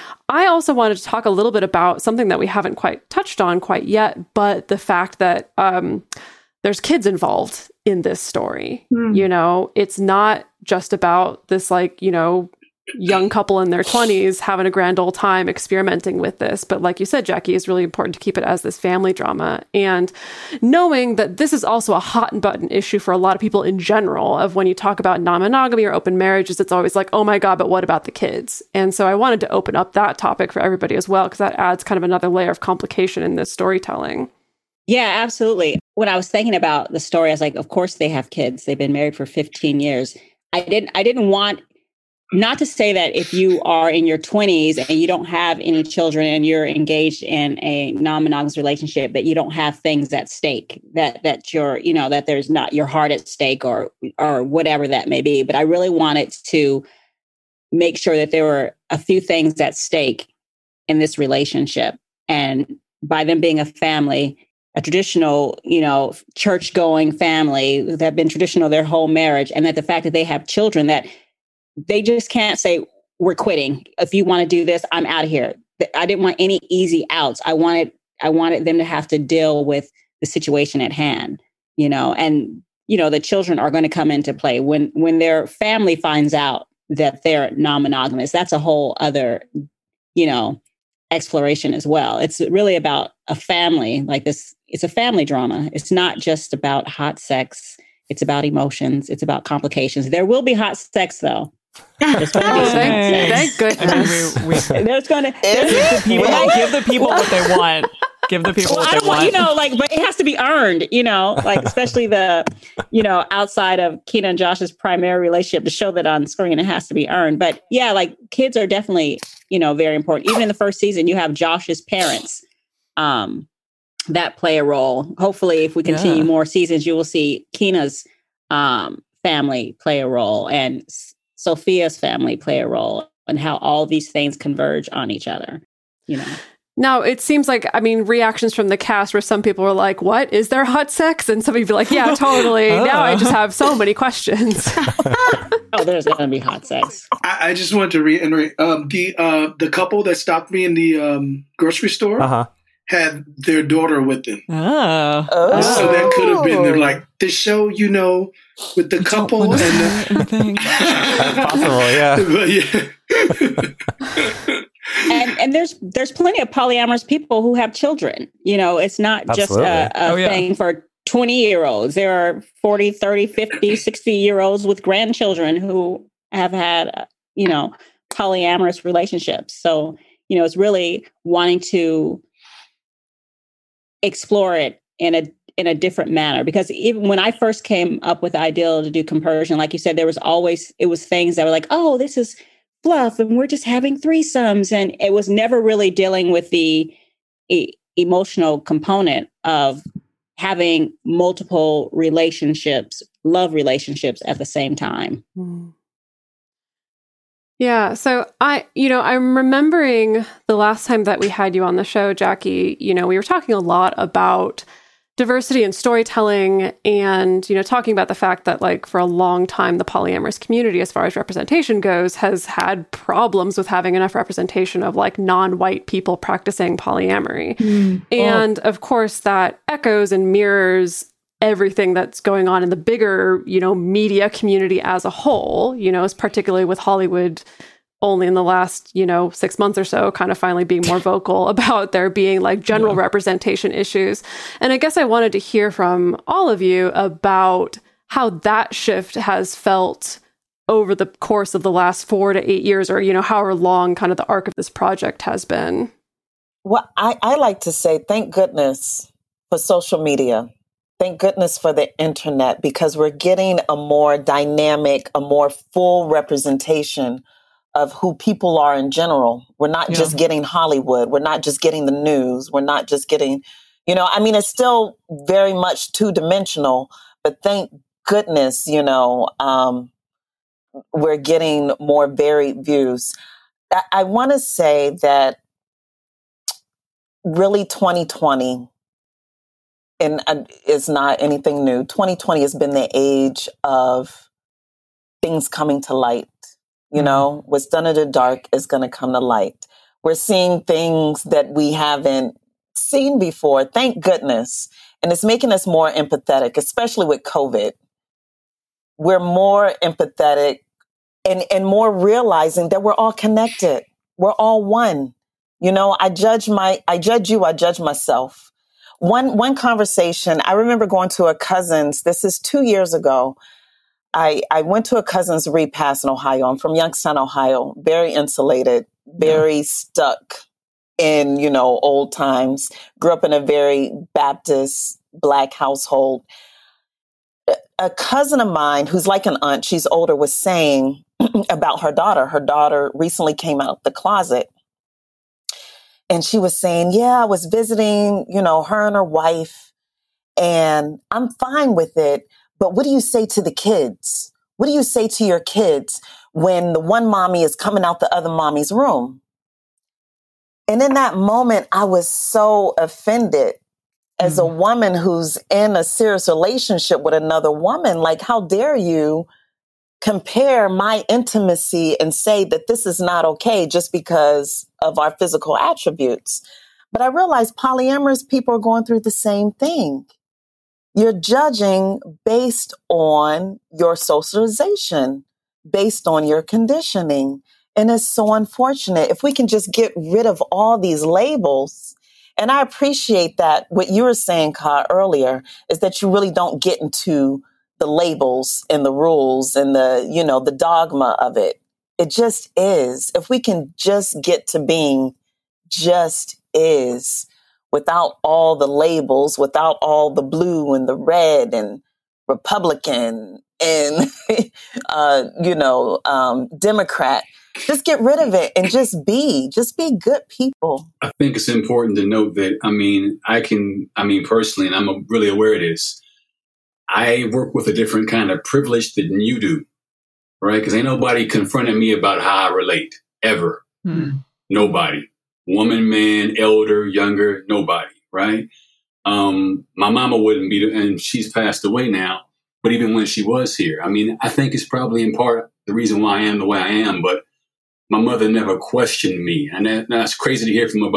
I also wanted to talk a little bit about something that we haven't quite touched on quite yet, but the fact that um, there's kids involved in this story. Mm. You know, it's not just about this like, you know, young couple in their twenties having a grand old time experimenting with this. But like you said, Jackie, it's really important to keep it as this family drama. And knowing that this is also a hot button issue for a lot of people in general, of when you talk about non-monogamy or open marriages, it's always like, oh my God, but what about the kids? And so I wanted to open up that topic for everybody as well, because that adds kind of another layer of complication in this storytelling. Yeah, absolutely. When I was thinking about the story, I was like, of course they have kids. They've been married for fifteen years. I didn't, I didn't want Not to say that if you are in your twenties and you don't have any children and you're engaged in a non-monogamous relationship, that you don't have things at stake, that that you're, you know, that there's not your heart at stake or or whatever that may be. But I really wanted to make sure that there were a few things at stake in this relationship. And by them being a family, a traditional, you know, church-going family that have been traditional their whole marriage, and that the fact that they have children, that they just can't say, we're quitting. If you want to do this, I'm out of here. I didn't want any easy outs. I wanted, I wanted them to have to deal with the situation at hand, you know, and, you know, the children are going to come into play when, when their family finds out that they're non-monogamous. That's a whole other, you know, exploration as well. It's really about a family like this. It's a family drama. It's not just about hot sex. It's about emotions. It's about complications. There will be hot sex though. There's going to be Oh, some thank, hot sex. thank goodness. We, we, There's going to give the people, give the people what they want. Give the people well, what I they don't want, want. you know, like, but it has to be earned, you know, like, especially the, you know, outside of Keena and Josh's primary relationship, to show that on screen, it has to be earned. But yeah, like, kids are definitely, you know, very important. Even in the first season, you have Josh's parents um, that play a role. Hopefully, if we continue Yeah. more seasons, you will see Keena's um, family play a role and S- Sophia's family play a role, and how all these things converge on each other, you know. Now, it seems like, I mean, reactions from the cast where some people are like, what? Is there hot sex? And some people are like, yeah, totally. Now I just have so many questions. Oh, there's going to be hot sex. I, I just wanted to reiterate um, the uh, the couple that stopped me in the um, grocery store. Uh-huh. had their daughter with them. Oh. Oh. So that could have been like the show, you know, with the couple and the That's possible, yeah. But yeah. and and there's there's plenty of polyamorous people who have children. You know, it's not just Absolutely. a, a Oh, yeah. thing for twenty year olds. There are forty, thirty, fifty, sixty year olds with grandchildren who have had, uh, you know, polyamorous relationships. So, you know, it's really wanting to explore it in a in a different manner, because even when I first came up with the idea to do compersion, like you said, there was always, it was things that were like, oh, this is fluff and we're just having threesomes. And it was never really dealing with the e- emotional component of having multiple relationships, love relationships at the same time. Mm. Yeah. So I, you know, I'm remembering the last time that we had you on the show, Jackie, you know, we were talking a lot about diversity and storytelling and, you know, talking about the fact that, like, for a long time, the polyamorous community, as far as representation goes, has had problems with having enough representation of, like, non-white people practicing polyamory. Mm. And oh. of course, that echoes and mirrors everything that's going on in the bigger, you know, media community as a whole, you know, particularly with Hollywood only in the last, you know, six months or so, kind of finally being more vocal about there being, like, general yeah. representation issues. And I guess I wanted to hear from all of you about how that shift has felt over the course of the last four to eight years, or, you know, however long kind of the arc of this project has been. Well, I, I like to say, thank goodness for social media. Thank goodness for the internet, because we're getting a more dynamic, a more full representation of who people are in general. We're not yeah. just getting Hollywood. We're not just getting the news. We're not just getting, you know, I mean, it's still very much two dimensional, but thank goodness, you know, um, we're getting more varied views. I, I want to say that really twenty twenty, and uh, it's not anything new. twenty twenty has been the age of things coming to light. You know, what's done in the dark is going to come to light. We're seeing things that we haven't seen before, thank goodness. And it's making us more empathetic, especially with COVID. We're more empathetic and, and more realizing that we're all connected. We're all one. You know, I judge my, I judge you, I judge myself. One, one conversation, I remember going to a cousin's, this is two years ago. I, I went to a cousin's repast in Ohio. I'm from Youngstown, Ohio, very insulated, very yeah. stuck in, you know, old times. Grew up in a very Baptist Black household. A cousin of mine who's like an aunt, she's older, was saying about her daughter. Her daughter recently came out of the closet. And she was saying, yeah, I was visiting, you know, her and her wife, and I'm fine with it. But what do you say to the kids? What do you say to your kids when the one mommy is coming out the other mommy's room? And in that moment, I was so offended as mm-hmm. a woman who's in a serious relationship with another woman. Like, how dare you compare my intimacy and say that this is not okay just because of our physical attributes? But I realized polyamorous people are going through the same thing. You're judging based on your socialization, based on your conditioning. And it's so unfortunate. If we can just get rid of all these labels, and I appreciate that what you were saying, Ka, earlier, is that you really don't get into the labels and the rules and the, you know, the dogma of it. It just is. If we can just get to being just is, without all the labels, without all the blue and the red and Republican and, uh, you know, um, Democrat, just get rid of it and just be, just be good people. I think it's important to note that, I mean, I can, I mean, personally, and I'm really aware of this, I work with a different kind of privilege than you do, right? Because ain't nobody confronted me about how I relate, ever. Hmm. Nobody. Woman, man, elder, younger, nobody, right? Um, my mama wouldn't be, and she's passed away now, but even when she was here, I mean, I think it's probably in part the reason why I am the way I am, but my mother never questioned me. And that, that's crazy to hear from about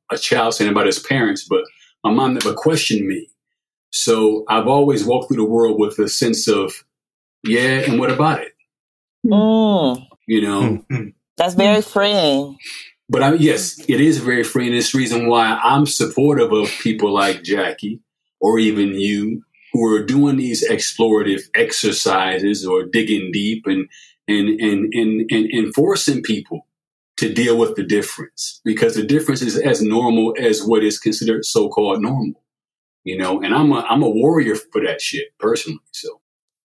a child saying about his parents, but my mom never questioned me. So I've always walked through the world with a sense of, yeah, and what about it? Mm. You know? That's very freeing. But I, yes, it is very freeing. It's the reason why I'm supportive of people like Jackie or even you who are doing these explorative exercises or digging deep and and and and, and, and forcing people to deal with the difference, because the difference is as normal as what is considered so-called normal. You know, and I'm a I'm a warrior for that shit personally. So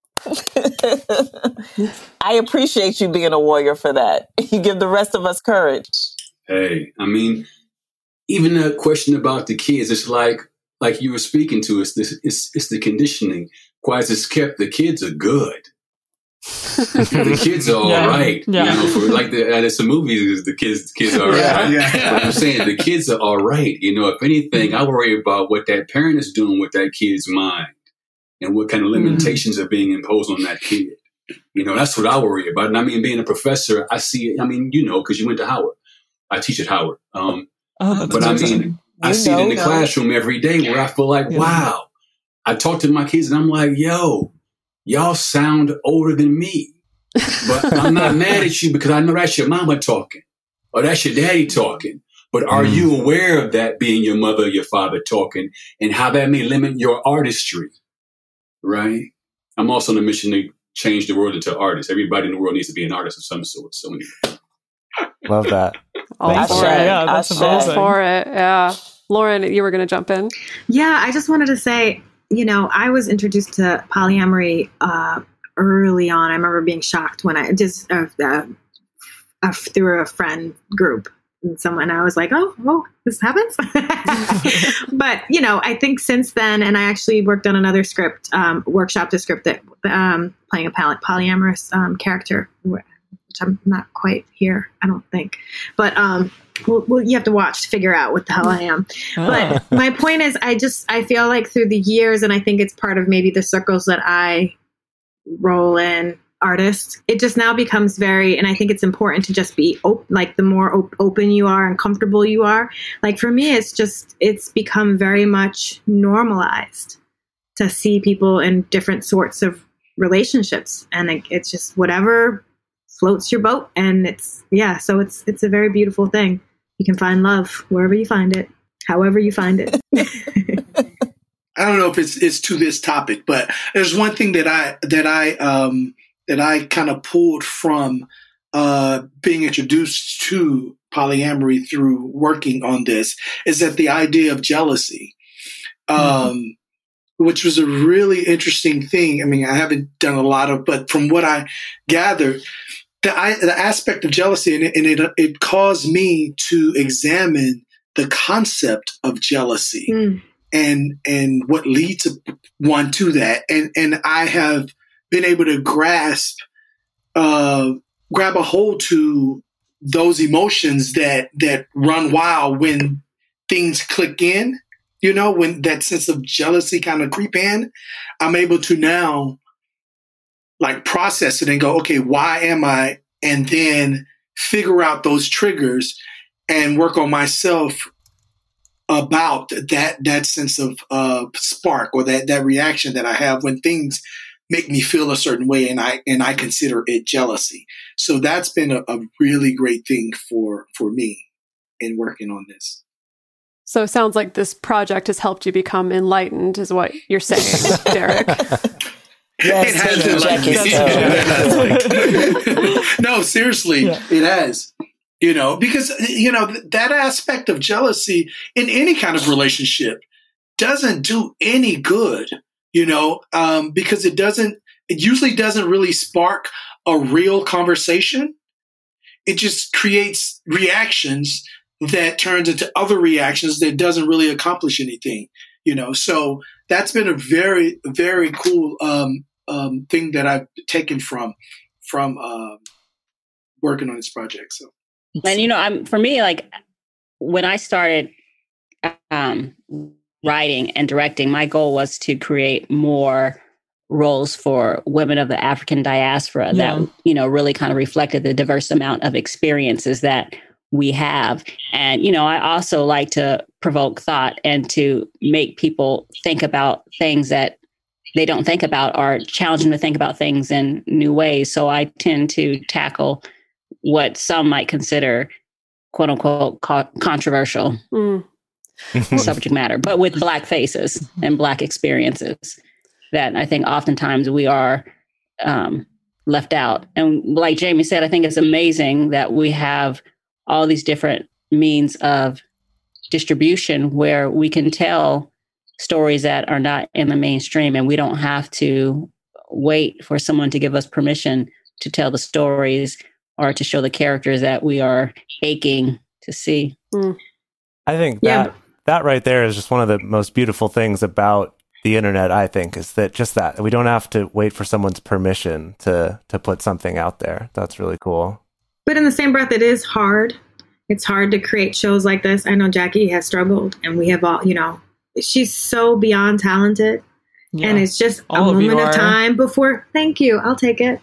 I appreciate you being a warrior for that. You give the rest of us courage. Hey, I mean, even the question about the kids, it's like like you were speaking to us. This it's it's the conditioning. Quite as kept, the kids are good. The kids are all Yeah. right. Yeah. You know, for like the and it's a movie. The kids, the kids are all Yeah, right. yeah. But I'm saying the kids are all right. You know, if anything, I worry about what that parent is doing with that kid's mind and what kind of limitations are being imposed on that kid. You know, that's what I worry about. And I mean, being a professor, I see. I mean, you know, because you went to Howard. I teach at Howard. Um, Oh, that's but I amazing. mean, I You see it in the know, classroom every day where I feel like, Yeah. wow. I talk to my kids and I'm like, yo, y'all sound older than me. But I'm not mad at you because I know that's your mama talking or that's your daddy talking. But are Mm. you aware of that being your mother or your father talking and how that may limit your artistry? Right? I'm also on a mission to change the world into artists. Everybody in the world needs to be an artist of some sort. So anyway. Love that. All Thanks. for Ashe. it. Yeah, that's Ashe. All amazing. for it. Yeah. Lauren, you were going to jump in. Yeah, I just wanted to say, you know, I was introduced to polyamory uh, early on. I remember being shocked when I just uh, uh, uh, through a friend group and someone. I was like, oh, oh, this happens. But you know, I think since then, and I actually worked on another script, um, workshopped a script that um, playing a poly- polyamorous um, character, which I'm not quite here, I don't think. But um, well, well, you have to watch to figure out what the hell I am. Ah. But my point is, I just I feel like through the years, and I think it's part of maybe the circles that I roll in, artists, it just now becomes very, and I think it's important to just be open. Like the more op- open you are and comfortable you are, like for me, it's just it's become very much normalized to see people in different sorts of relationships, and it, it's just whatever floats your boat, and it's yeah. So it's it's a very beautiful thing. You can find love wherever you find it, however you find it. I don't know if it's it's to this topic, but there's one thing that I that I um, that I kind of pulled from uh, being introduced to polyamory through working on this is that the idea of jealousy, um, mm-hmm. which was a really interesting thing. I mean, I haven't done a lot of, but from what I gathered, the, I, the aspect of jealousy, and, it, and it it caused me to examine the concept of jealousy. Mm. And and what leads one to that, and and I have been able to grasp, uh, grab a hold to those emotions that that run wild when things click in. You know, when that sense of jealousy kind of creep in, I'm able to now like process it and go, okay, why am I? And then figure out those triggers and work on myself about that that sense of uh, spark or that that reaction that I have when things make me feel a certain way, and I and I consider it jealousy. So that's been a, a really great thing for for me in working on this. So it sounds like this project has helped you become enlightened, is what you're saying, Derek. Yes, it has been like, no, seriously, Yeah. it has. You know, because, you know, that aspect of jealousy in any kind of relationship doesn't do any good, you know, um, because it doesn't, it usually doesn't really spark a real conversation. It just creates reactions that turns into other reactions that doesn't really accomplish anything, you know. So that's been a very, very cool um, um, thing that I've taken from, from uh, working on this project. So. And, you know, I'm for me, like when I started um, writing and directing, my goal was to create more roles for women of the African diaspora Yeah. that, you know, really kind of reflected the diverse amount of experiences that we have. And, you know, I also like to provoke thought and to make people think about things that they don't think about, or challenge them to think about things in new ways. So I tend to tackle what some might consider quote unquote co- controversial mm. subject matter, but with Black faces and Black experiences that I think oftentimes we are um, left out. And like Jamie said, I think it's amazing that we have all these different means of distribution where we can tell stories that are not in the mainstream, and we don't have to wait for someone to give us permission to tell the stories or to show the characters that we are aching to see. Mm. I think Yeah. that that right there is just one of the most beautiful things about the internet, I think, is that just that we don't have to wait for someone's permission to to put something out there. That's really cool. But in the same breath, it is hard. It's hard to create shows like this. I know Jackie has struggled, and we have all, you know, she's so beyond talented. Yeah. And it's just all a of moment of time before, thank you, I'll take it.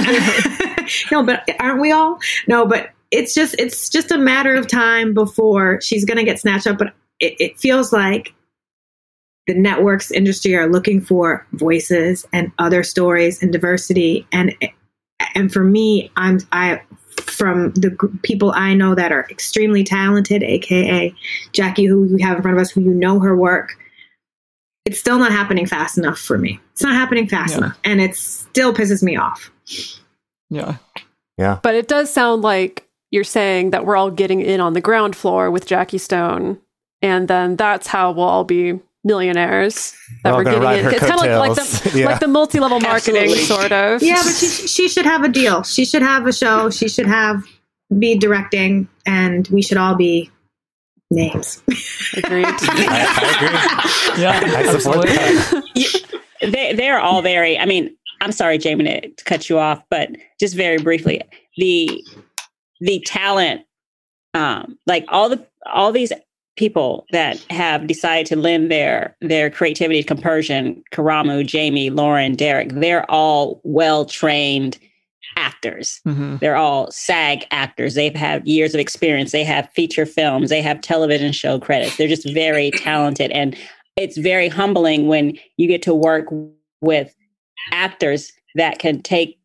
No, but aren't we all? No, but it's just, it's just a matter of time before she's going to get snatched up. But it, it feels like the networks industry are looking for voices and other stories and diversity. And, and for me, I'm, I, from the g- people I know that are extremely talented, A K A Jackie, who we have in front of us, who you know her work, it's still not happening fast enough for me. It's not happening fast Yeah. enough. And it still pisses me off. Yeah. Yeah. But it does sound like you're saying that we're all getting in on the ground floor with Jackie Stone. And then that's how we'll all be millionaires. That We're we're all gonna getting ride in. her It's kind of like, like coattails. the Yeah. like the multi-level marketing, Absolutely. sort of. Yeah, but she she should have a deal. She should have a show. She should have be directing, and we should all be names. Agreed. I, I agree. Yeah, I support that. They, they're all very, I mean, I'm sorry, Jamie, to, to cut you off, but just very briefly, the the talent, um, like all the all these people that have decided to lend their their creativity to Compersion, Karamu, Jamie, Lauren, Derek, they're all well-trained actors. Mm-hmm. They're all SAG actors. They've had years of experience. They have feature films. They have television show credits. They're just very talented. And it's very humbling when you get to work with actors that can take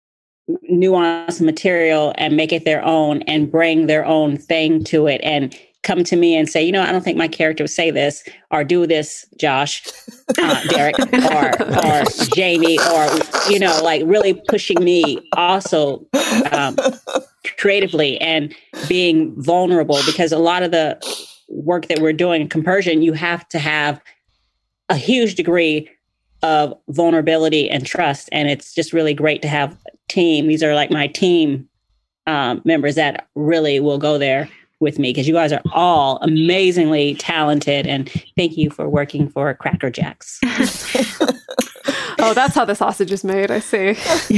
nuanced material and make it their own and bring their own thing to it and come to me and say, you know, I don't think my character would say this or do this, Josh, uh, Derek, or or Jamie, or, you know, like really pushing me also um, creatively and being vulnerable, because a lot of the work that we're doing in Compersion, you have to have a huge degree of vulnerability and trust. And it's just really great to have a team. These are like my team um, members that really will go there with me, because you guys are all amazingly talented, and thank you for working for Cracker Jacks. Oh, that's how the sausage is made. I see.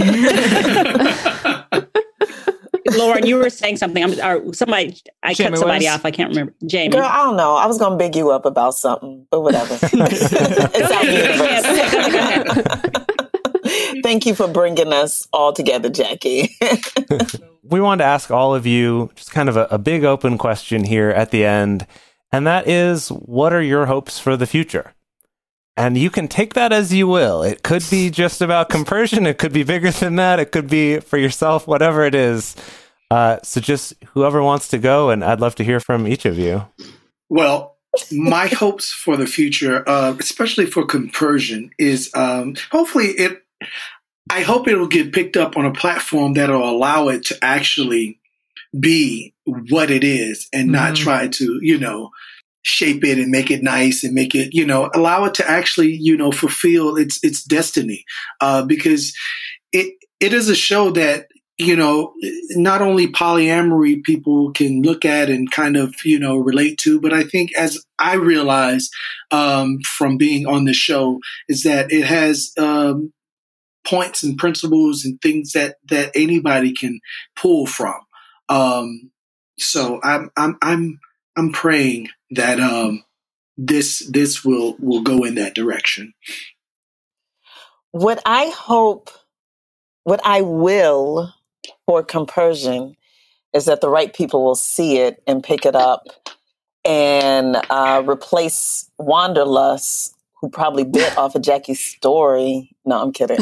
Lauren, you were saying something. I'm, or somebody, I Jamie cut somebody was. off. I can't remember. Jamie. Girl, I don't know. I was going to big you up about something, but whatever. It's our universe. Go ahead, go ahead, go ahead. Thank you for bringing us all together, Jackie. We wanted to ask all of you just kind of a, a big open question here at the end, and that is, what are your hopes for the future? And you can take that as you will. It could be just about Compersion. It could be bigger than that. It could be for yourself, whatever it is. Uh, so just whoever wants to go, and I'd love to hear from each of you. Well, my hopes for the future, uh, especially for Compersion, is um, hopefully it, I hope it'll get picked up on a platform that'll allow it to actually be what it is and mm-hmm. not try to, you know, shape it and make it nice and make it, you know, allow it to actually, you know, fulfill its its destiny. Uh, because it it is a show that, you know, not only polyamory people can look at and kind of, you know, relate to, but I think, as I realized um, from being on the show, is that it has um, points and principles and things that that anybody can pull from. Um, so I'm I'm I'm I'm praying that um, this this will will go in that direction. What I hope, what I will for Compersion is that the right people will see it and pick it up and uh, replace Wanderlust, who probably bit off of Jackie's story. No, I'm kidding.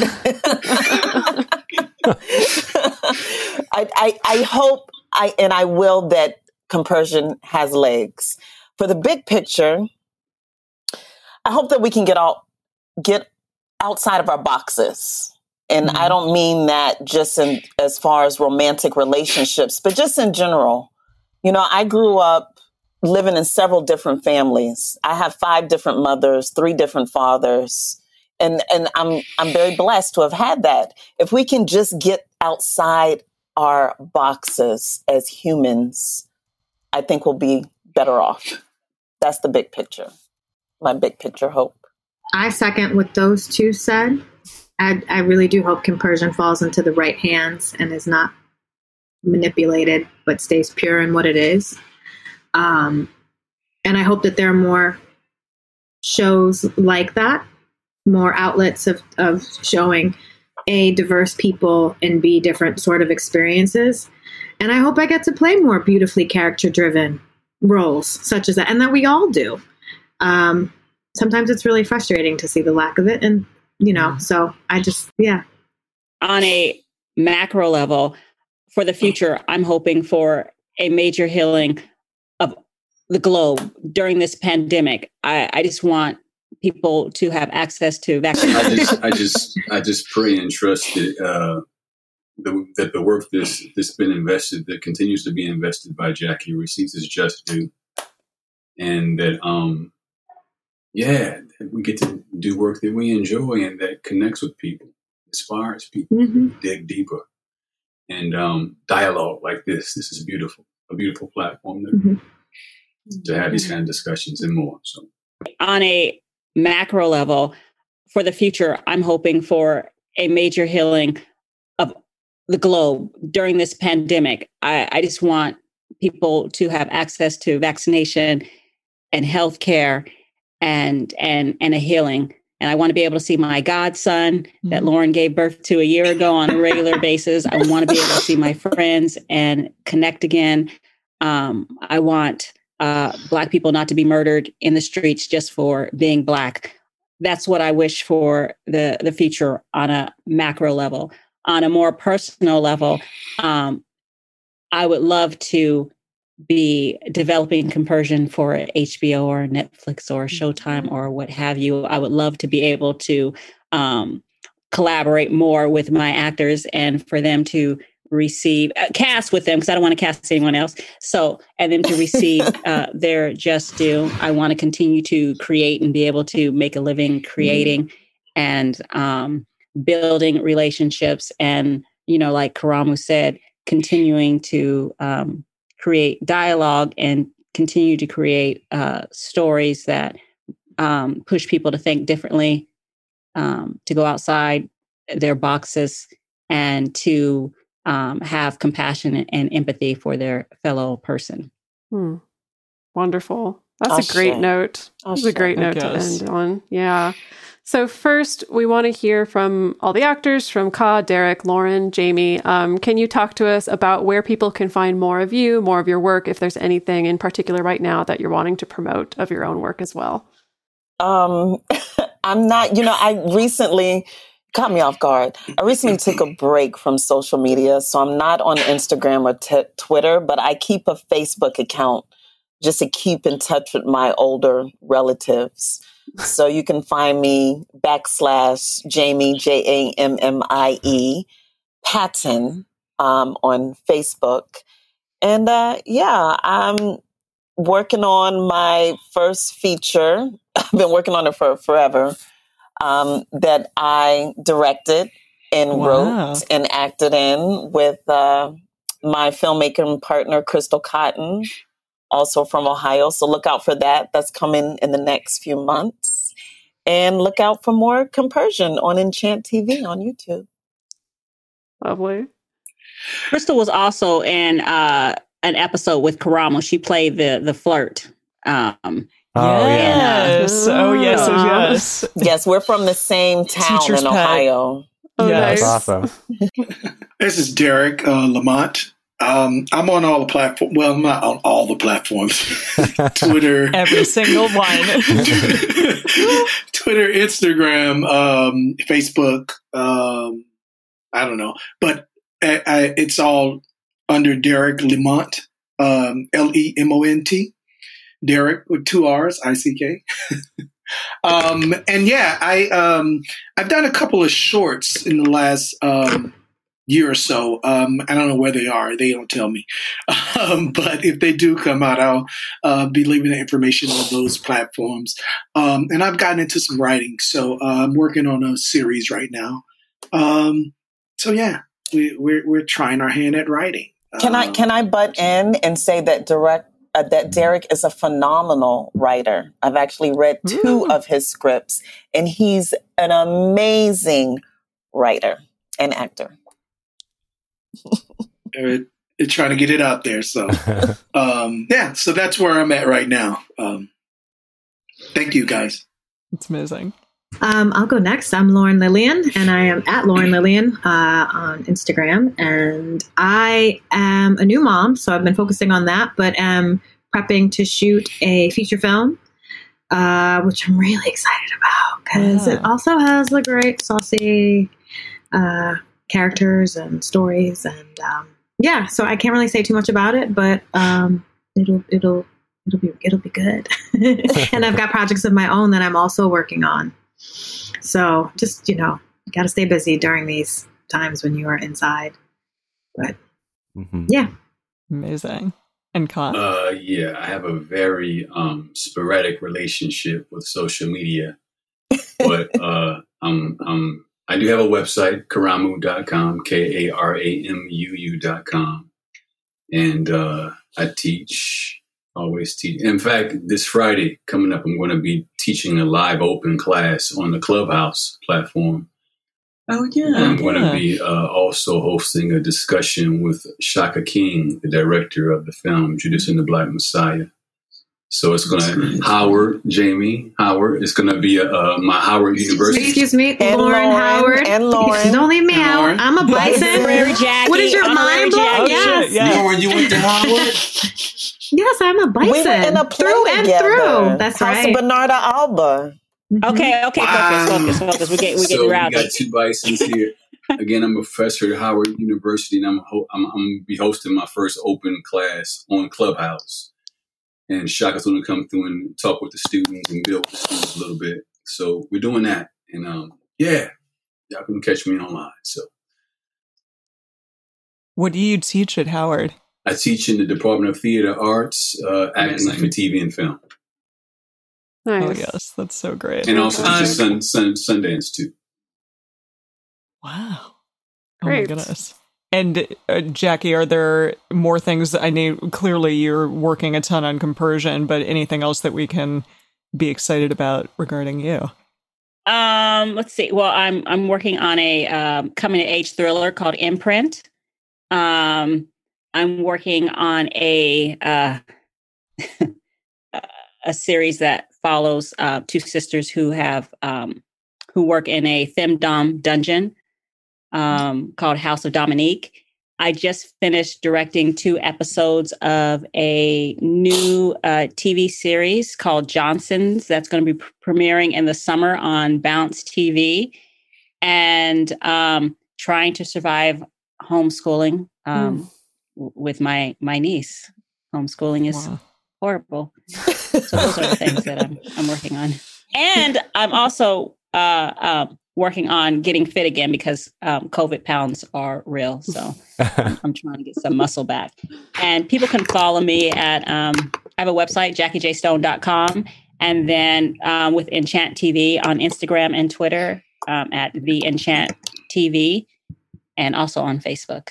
I, I, I hope I and I will that Compersion has legs. For the big picture, I hope that we can get out get outside of our boxes. And mm-hmm. I don't mean that just in as far as romantic relationships, but just in general. You know, I grew up living in several different families. I have five different mothers, three different fathers. And and I'm I'm very blessed to have had that. If we can just get outside our boxes as humans, I think we'll be better off. That's the big picture. My big picture hope. I second what those two said. I, I really do hope Compersion falls into the right hands and is not manipulated, but stays pure in what it is. Um, and I hope that there are more shows like that, more outlets of, of showing A, diverse people, and B, different sort of experiences. And I hope I get to play more beautifully character-driven roles such as that, and that we all do. Um, sometimes it's really frustrating to see the lack of it. And, you know, so I just, yeah. On a macro level, for the future, I'm hoping for a major healing of the globe during this pandemic. I, I just want people to have access to vaccines. I just, I just, I just pray and trust that uh, the, that the work that's that's been invested, that continues to be invested by Jackie, receives its just due, and that, um, yeah, that we get to do work that we enjoy and that connects with people, inspires people mm-hmm. to dig deeper, and um, dialogue like this. This is beautiful, a beautiful platform to, mm-hmm. to have these kind of discussions and more. So, on a macro level, for the future, I'm hoping for a major healing of the globe during this pandemic. I, I just want people to have access to vaccination and healthcare and and and a healing. And I want to be able to see my godson that Lauren gave birth to a year ago on a regular basis. I want to be able to see my friends and connect again. Um, I want Uh, Black people not to be murdered in the streets just for being Black. That's what I wish for the, the future on a macro level. On a more personal level, um, I would love to be developing Compersion for H B O or Netflix or Showtime or what have you. I would love to be able to um, collaborate more with my actors and for them to receive uh, cast with them, because I don't want to cast anyone else. So, and then to receive uh, their just due. I want to continue to create and be able to make a living creating mm-hmm. and um, building relationships. And, you know, like Karamu said, continuing to um, create dialogue and continue to create uh, stories that um, push people to think differently, um, to go outside their boxes and to Um, have compassion and empathy for their fellow person. Hmm. Wonderful. That's I'll a great share. note. I'll That's share. a great note to end on. Yeah. So first, we want to hear from all the actors, from Ka, Derek, Lauren, Jamie. Um, can you talk to us about where people can find more of you, more of your work, if there's anything in particular right now that you're wanting to promote of your own work as well? Um, I'm not, you know, I recently... caught me off guard. I recently took a break from social media, so I'm not on Instagram or t- Twitter, but I keep a Facebook account just to keep in touch with my older relatives. So you can find me backslash Jamie, J A M M I E, Patton um, on Facebook. And uh, yeah, I'm working on my first feature. I've been working on it for forever. Um, that I directed and wow. wrote and acted in with uh, my filmmaking partner, Crystal Cotton, also from Ohio. So look out for that. That's coming in the next few months. And look out for more Compersion on Enchant T V on YouTube. Lovely. Crystal was also in uh, an episode with Karamu. She played the the flirt. Um Oh, yes. yeah. Oh, yes. Oh, yes. Yes, we're from the same town Teacher's in Ohio. Oh, yes. That's awesome. This is Derek uh, Lamont. Um, I'm on all the platforms. Well, I'm not on all the platforms. Twitter. Every single one. Twitter, Instagram, um, Facebook. Um, I don't know. But I, I, it's all under Derek Lemont, um, L E M O N T. Derek with two R's, I C K. um, and yeah, I, um, I've done a couple of shorts in the last um, year or so. Um, I don't know where they are. They don't tell me. Um, but if they do come out, I'll uh, be leaving the information on those platforms. Um, and I've gotten into some writing. So uh, I'm working on a series right now. Um, so yeah, we, we're, we're trying our hand at writing. Can I, can I butt in and say that direct, uh, that Derek is a phenomenal writer. I've actually read two Ooh. of his scripts, and he's an amazing writer and actor. They're, they're trying to get it out there. So, um, yeah, so that's where I'm at right now. Um, thank you, guys. It's amazing. Um, I'll go next. I'm Lauren Lillian, and I am at Lauren Lillian uh, on Instagram. And I am a new mom, so I've been focusing on that, but am prepping to shoot a feature film, uh, which I'm really excited about because yeah. it also has the great saucy uh, characters and stories. And um, yeah, so I can't really say too much about it, but um, it'll it'll it'll be it'll be good. And I've got projects of my own that I'm also working on. So just, you know, you got to stay busy during these times when you are inside. But mm-hmm. yeah. Amazing. And Con? Uh, yeah, I have a very um, sporadic relationship with social media. But uh, I'm, I'm, I do have a website, karamu dot com, K A R A M U U dot com. And uh, I teach. Always teach. In fact, this Friday coming up, I'm going to be teaching a live open class on the Clubhouse platform. Oh, yeah. And I'm yeah. going to be uh, also hosting a discussion with Shaka King, the director of the film Judas and the Black Messiah. So it's going to, Howard, Jamie, Howard, it's going to be a, uh, my Howard University. Excuse me, and Lauren, Lauren Howard. And Lauren. Don't leave me and out. Lauren. I'm a bison. What is your mind blown? Yes. Yeah. Lauren, you went to Howard? Yes, I'm a bison. We were in a play through and together. through. That's House right. of Bernarda Alba. Okay, okay, Wow. focus, focus, focus. We're getting, we're So getting we rowdy. got two bisons here. Again, I'm a professor at Howard University, and I'm ho- I'm, I'm going to be hosting my first open class on Clubhouse. And Shaka's going to come through and talk with the students and build with the students a little bit. So we're doing that. And um, yeah, y'all can catch me online. So, what do you teach at Howard? I teach in the Department of Theater Arts, uh, acting for T V and film. Nice. Oh, yes. That's so great. And also Um, teach sun, sun, Sundance, too. Wow. Great. Oh, my goodness. And uh, Jackie, are there more things that I need? Clearly, you're working a ton on Compersion, but anything else that we can be excited about regarding you? Um, let's see. Well, I'm I'm working on a um, coming of age thriller called Imprint. Um, I'm working on a uh, a series that follows uh, two sisters who have um, who work in a femdom dungeon um, called House of Dominique. I just finished directing two episodes of a new uh, T V series called Johnsons that's going to be pr- premiering in the summer on Bounce T V, and um, trying to survive homeschooling um, mm. w- with my my niece. Homeschooling is wow. horrible. So those are the things that I'm I'm working on, and I'm also uh, um, working on getting fit again because um, COVID pounds are real. So I'm, I'm trying to get some muscle back. And people can follow me at, um, I have a website, jackie j stone dot com. And then um, with Enchant T V on Instagram and Twitter um, at The Enchant T V, and also on Facebook.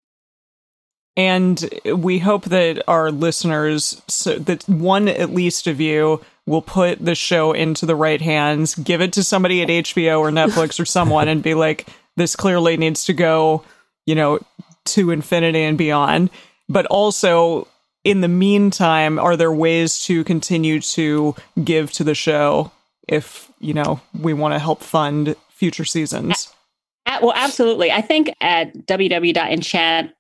And we hope that our listeners, so that one at least of you, will put the show into the right hands, give it to somebody at H B O or Netflix or someone and be like, this clearly needs to go, you know, to infinity and beyond. But also, in the meantime, are there ways to continue to give to the show if, you know, we want to help fund future seasons? At, well, absolutely. I think at w w w dot enchant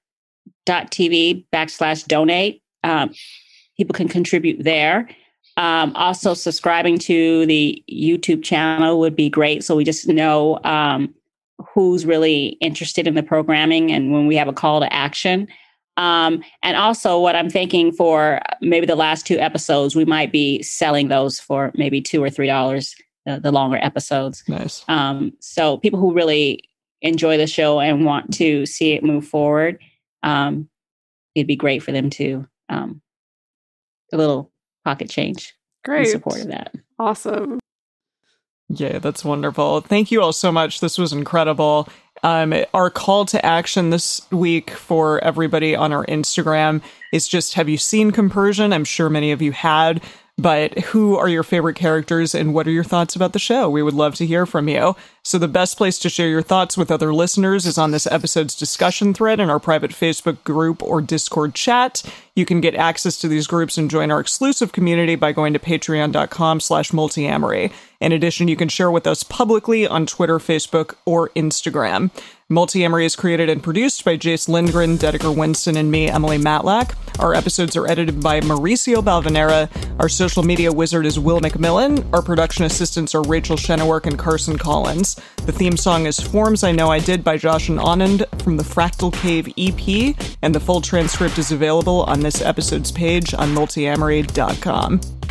dot t v backslash donate. Um, people can contribute there. Um, also, subscribing to the YouTube channel would be great. So we just know um, who's really interested in the programming and when we have a call to action. Um, and also what I'm thinking for maybe the last two episodes, we might be selling those for maybe two or three dollars, the, the longer episodes. Nice. Um, so people who really enjoy the show and want to see it move forward, um, it'd be great for them to um, a little pocket change. Great. In support of that. Awesome. Yeah, that's wonderful. Thank you all so much. This was incredible. Um, our call to action this week for everybody on our Instagram is just, have you seen Compersion? I'm sure many of you had, but who are your favorite characters and what are your thoughts about the show? We would love to hear from you. So the best place to share your thoughts with other listeners is on this episode's discussion thread in our private Facebook group or Discord chat. You can get access to these groups and join our exclusive community by going to patreon.com slash multiamory. In addition, you can share with us publicly on Twitter, Facebook, or Instagram. Multiamory is created and produced by Jace Lindgren, Dedeker Winston, and me, Emily Matlack. Our episodes are edited by Mauricio Balvanera. Our social media wizard is Will McMillan. Our production assistants are Rachel Shennework and Carson Collins. The theme song is Forms I Know I Did by Josh and Anand from the Fractal Cave E P, and the full transcript is available on this episode's page on multiamory dot com.